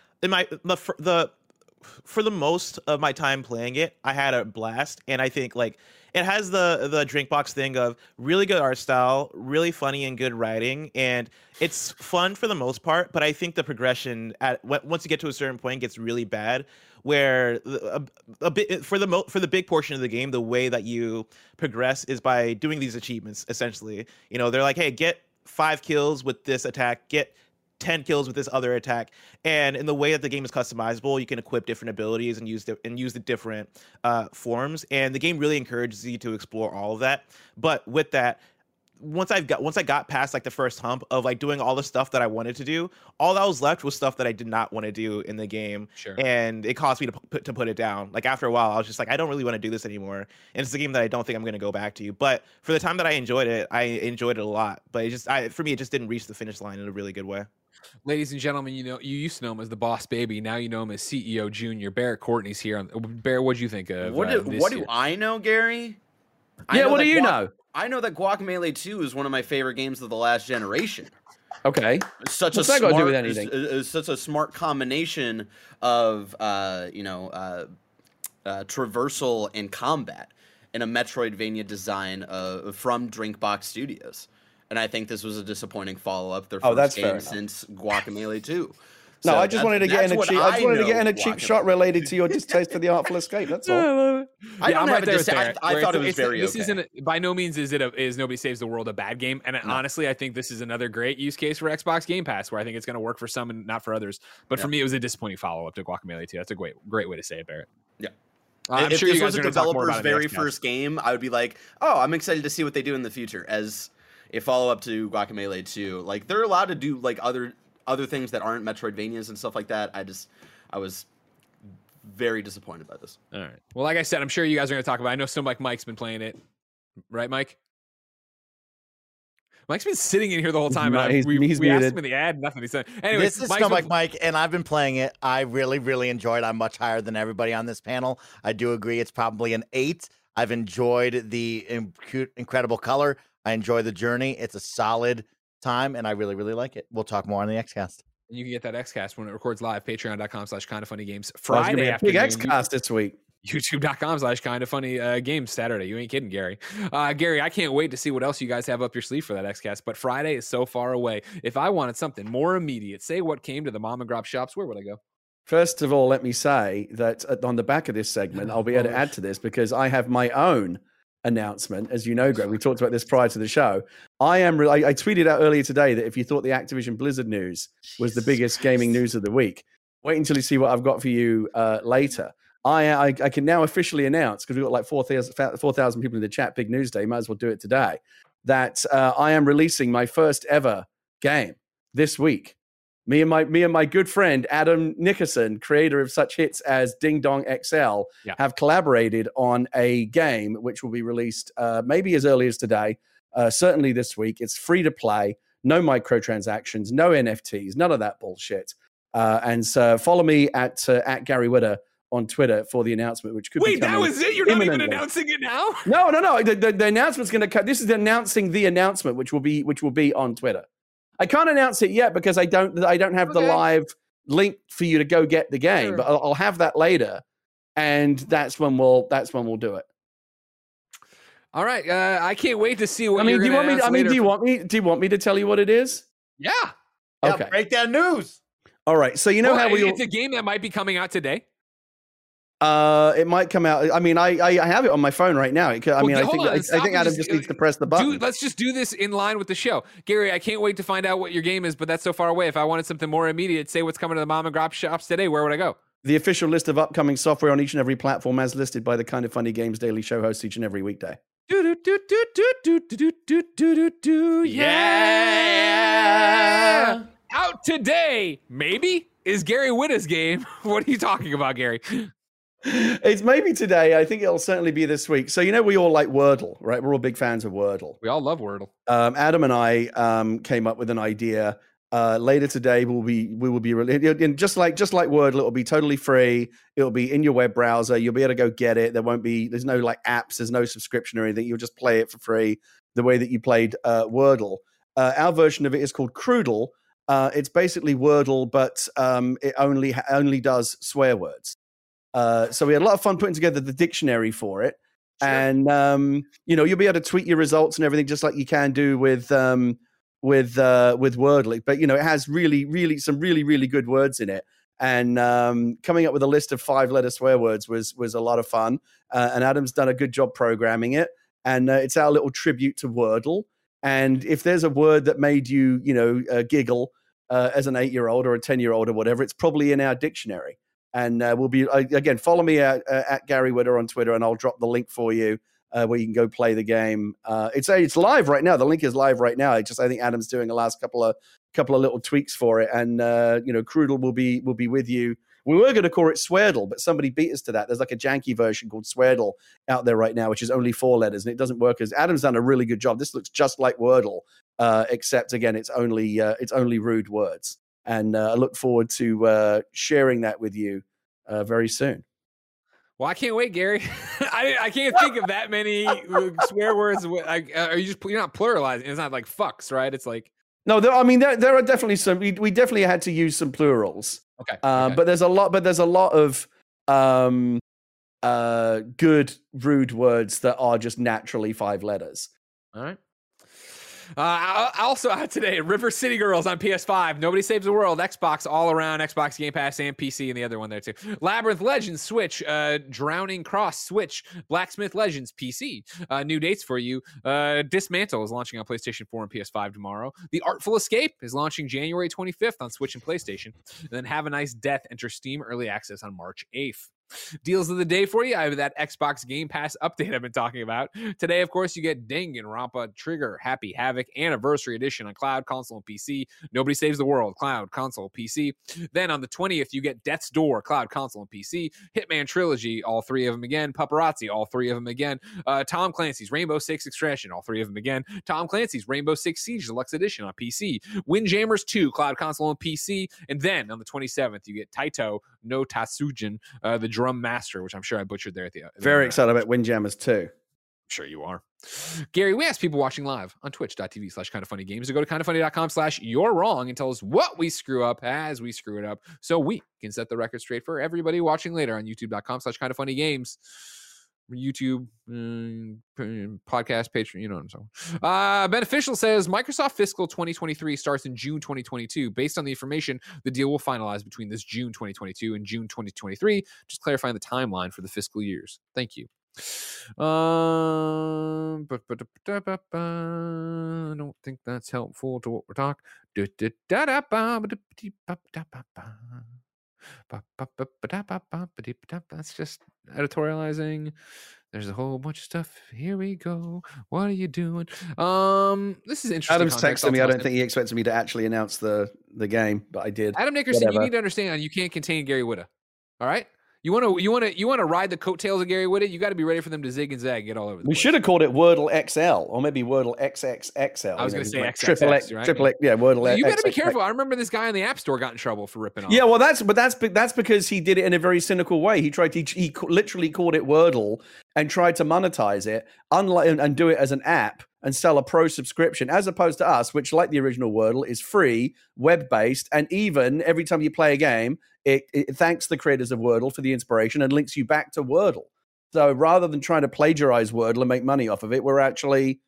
for the most of my time playing it, I had a blast, and I think like it has the Drinkbox thing of really good art style, really funny and good writing, and it's fun for the most part. But I think the progression once you get to a certain point gets really bad. Where a bit for the big portion of the game, the way that you progress is by doing these achievements. Essentially, they're like, hey, get 5 kills with this attack, get 10 kills with this other attack, and in the way that the game is customizable, you can equip different abilities and use the different forms, and the game really encourages you to explore all of that. But with that, once I got past like the first hump of like doing all the stuff that I wanted to do, all that was left was stuff that I did not want to do in the game. Sure. And it caused me to put it down. Like after a while, I was just like, I don't really want to do this anymore. And it's a game that I don't think I'm going to go back to. But for the time that I enjoyed it a lot. But for me, it just didn't reach the finish line in a really good way. Ladies and gentlemen, you used to know him as the Boss Baby. Now you know him as CEO Junior. Barrett Courtney's here. Barrett, what'd you think of what do I know, Gary? What do you know? I know that Guacamelee 2 is one of my favorite games of the last generation. Okay. Such What's a that smart, got to do with anything? Such a smart combination of traversal and combat in a Metroidvania design from Drinkbox Studios. And I think this was a disappointing follow-up. Their first game since Guacamelee 2. No, I just wanted to get in a cheap shot related to your distaste for the Artful Escape. That's all. I thought it was very this okay. isn't by no means is Nobody Saves the World a bad game, and honestly, I think this is another great use case for Xbox Game Pass, where I think it's going to work for some and not for others. But for me, it was a disappointing follow-up to Guacamelee 2. That's a great way to say it, Barrett. Yeah. I'm if sure this you guys was a developer's very first game, I would be like, oh, I'm excited to see what they do in the future as a follow-up to Guacamelee 2. Like they're allowed to do like other things that aren't Metroidvanias and stuff like that. I was very disappointed by this. All right. Well, like I said, I'm sure you guys are going to talk about it. I know someone like Mike's been playing it. Right, Mike? Mike's been sitting in here the whole time. And we asked him in the ad, nothing. He said, anyway, this is Stomach Mike, and I've been playing it. I really, really enjoyed it. I'm much higher than everybody on this panel. I do agree. It's probably an 8. I've enjoyed the incredible color. I enjoy the journey. It's a solid time, and I really, really like it. We'll talk more on the XCast. You can get that XCast when it records live. Patreon.com/kindoffunnygames. Friday afternoon. Big XCast this week. YouTube.com/kindoffunnygames Saturday. You ain't kidding, Gary. Gary, I can't wait to see what else you guys have up your sleeve for that XCast. But Friday is so far away. If I wanted something more immediate, say what came to the mom and grop shops, where would I go? First of all, let me say that on the back of this segment, I'll be able to add to this because I have my own announcement. As you know, Greg, we talked about this prior to the show. I tweeted out earlier today that if you thought the Activision Blizzard news was the biggest gaming news of the week, wait until you see what I've got for you later. I can now officially announce, because we've got like 4,000 people in the chat, big news day, might as well do it today, that I am releasing my first ever game this week. Me and my good friend Adam Nickerson, creator of such hits as Ding Dong XL, have collaborated on a game which will be released maybe as early as today, certainly this week. It's free to play, no microtransactions, no NFTs, none of that bullshit. And so follow me at Gary Whitta on Twitter for the announcement, which could be coming. That was it? You're not even announcing it now? No. The announcement's going to cut. This is announcing the announcement, which will be on Twitter. I can't announce it yet because I don't have the live link for you to go get the game, but I'll have that later, and that's when we'll do it. All right, I can't wait to see what. Do you want me to tell you what it is? Yeah. Okay. Break that news. All right. So how it's a game that might be coming out today. It might come out. I mean, I have it on my phone right now. I think Adam just needs to press the button. Let's just do this in line with the show. Gary, I can't wait to find out what your game is, but that's so far away. If I wanted something more immediate, say what's coming to the mom and grop shops today, where would I go? The official list of upcoming software on each and every platform as listed by the Kind of Funny Games daily show hosts each and every weekday. Yeah! Out today, maybe, is Gary Whitta's game. What are you talking about, Gary? It's maybe today. I think it'll certainly be this week. So, we all like Wordle, right? We're all big fans of Wordle. We all love Wordle. Adam and I came up with an idea. Later today, we will be and just like Wordle, it'll be totally free. It'll be in your web browser. You'll be able to go get it. There's no like apps. There's no subscription or anything. You'll just play it for free the way that you played Wordle. Our version of it is called Cruddle. It's basically Wordle, but it only does swear words. So we had a lot of fun putting together the dictionary for it. Sure. And, you'll be able to tweet your results and everything just like you can do with Wordle. But, it has really some really good words in it. And coming up with a list of 5-letter swear words was a lot of fun. And Adam's done a good job programming it. And it's our little tribute to Wordle. And if there's a word that made you, giggle as an 8-year-old or a 10-year-old or whatever, it's probably in our dictionary. And we'll be, again, follow me at Gary Whitta on Twitter, and I'll drop the link for you where you can go play the game. It's live right now. The link is live right now. I think Adam's doing a last couple of little tweaks for it, and Crudel will be with you. We were going to call it Sweardle, but somebody beat us to that. There's like a janky version called Sweardle out there right now, which is only 4 letters, and it doesn't work. As Adam's done a really good job. This looks just like Wordle, except again, it's only rude words. And I look forward to sharing that with you very soon. Well, I can't wait, Gary. I can't think of that many swear words. You're not pluralizing. It's not like fucks, right? It's like. No, there are definitely some. We definitely had to use some plurals. Okay. But there's a lot of good rude words that are just naturally 5 letters. All right. Also out today, River City Girls on PS5. Nobody Saves the World. Xbox all around. Xbox Game Pass and PC, and the other one there too. Labyrinth Legends Switch. Drowning Cross Switch. Blacksmith Legends PC. New dates for you. Dismantle is launching on PlayStation 4 and PS5 tomorrow. The Artful Escape is launching January 25th on Switch and PlayStation. And then Have a Nice Death enter Steam Early Access on March 8th. Deals of the day for you. I have that Xbox Game Pass update I've been talking about. Today, of course, you get Danganronpa Trigger Happy Havoc Anniversary Edition on cloud, console, and PC. Nobody Saves the World, cloud, console, PC. Then on the 20th, you get Death's Door, cloud, console, and PC. Hitman Trilogy, all 3 of them again. Paparazzi, all 3 of them again. Tom Clancy's Rainbow Six Extraction, all 3 of them again. Tom Clancy's Rainbow Six Siege Deluxe Edition on PC. Windjammers 2, cloud, console, and PC. And then on the 27th, you get Taito no Tatsujin, the Drum Master, which I'm sure I butchered there at the very excited about Windjammers too. I'm sure you are. Gary, we asked people watching live on twitch.tv/kindoffunnygames to go to kindoffunny.com/you're wrong and tell us what we screw up as we screw it up, so we can set the record straight for everybody watching later on youtube.com/kindoffunnygames. YouTube, podcast, Patreon, you know what I'm saying. Beneficial says Microsoft fiscal 2023 starts in June 2022. Based on the information, the deal will finalize between this June 2022 and June 2023, just clarifying the timeline for the fiscal years. Thank you. I don't think that's helpful to what we're talking. That's just editorializing. There's a whole bunch of stuff. Here we go. What are you doing? This is interesting. Adam's texting me. I don't think he expected me to actually announce the game, but I did. Adam Nickerson, you need to understand you can't contain Gary Whitta. All right? You want to ride the coattails of Gary Whitta, you got to be ready for them to zig and zag, get all over the place. We should have called it Wordle XL, or maybe Wordle XXXL. I was going to say like XXX, right? Triple X, yeah, Wordle X. You got to be careful. I remember this guy in the App Store got in trouble for ripping off. Yeah, well, that's because he did it in a very cynical way. He literally called it Wordle and tried to monetize it, and do it as an app and sell a pro subscription, as opposed to us, which, like the original Wordle, is free, web-based, and even every time you play a game, it thanks the creators of Wordle for the inspiration and links you back to Wordle. So rather than trying to plagiarize Wordle and make money off of it, we're actually,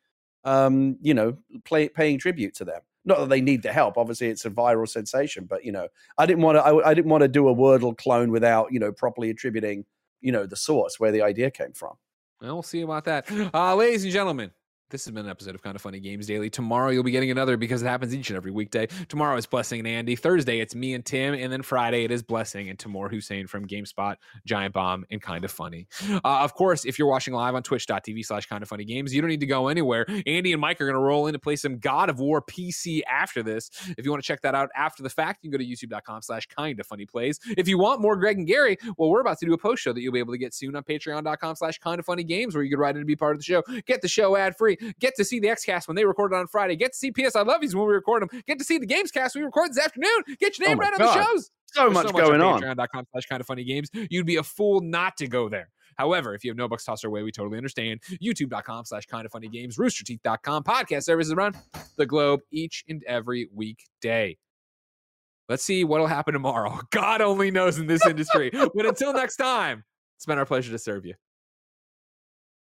paying tribute to them. Not that they need the help. Obviously, it's a viral sensation, but I didn't want to do a Wordle clone without properly attributing the source where the idea came from. Well, we'll see about that, ladies and gentlemen. This has been an episode of Kind of Funny Games Daily. Tomorrow you'll be getting another because it happens each and every weekday. Tomorrow is Blessing and Andy. Thursday it's me and Tim. And then Friday it is Blessing and Timur Hussein from GameSpot, Giant Bomb, and Kind of Funny. Of course, if you're watching live on twitch.tv/kindoffunnygames, you don't need to go anywhere. Andy and Mike are going to roll in to play some God of War PC after this. If you want to check that out after the fact, you can go to youtube.com/kindoffunnyplays. If you want more Greg and Gary, well, we're about to do a post show that you'll be able to get soon on patreon.com/kindoffunnygames, where you can write in to be part of the show. Get the show ad free. Get to see the XCast when they record it on Friday. Get to see PS I Love Yous when we record them. Get to see the Gamescast we record this afternoon. Get your name right on the shows. There's so much going on. Patreon.com/kindoffunnygames. You'd be a fool not to go there. However, if you have no bucks tossed our way, we totally understand. YouTube.com/kindoffunnygames. Roosterteeth.com. Podcast services around the globe each and every weekday. Let's see what'll happen tomorrow. God only knows in this industry. But until next time, it's been our pleasure to serve you.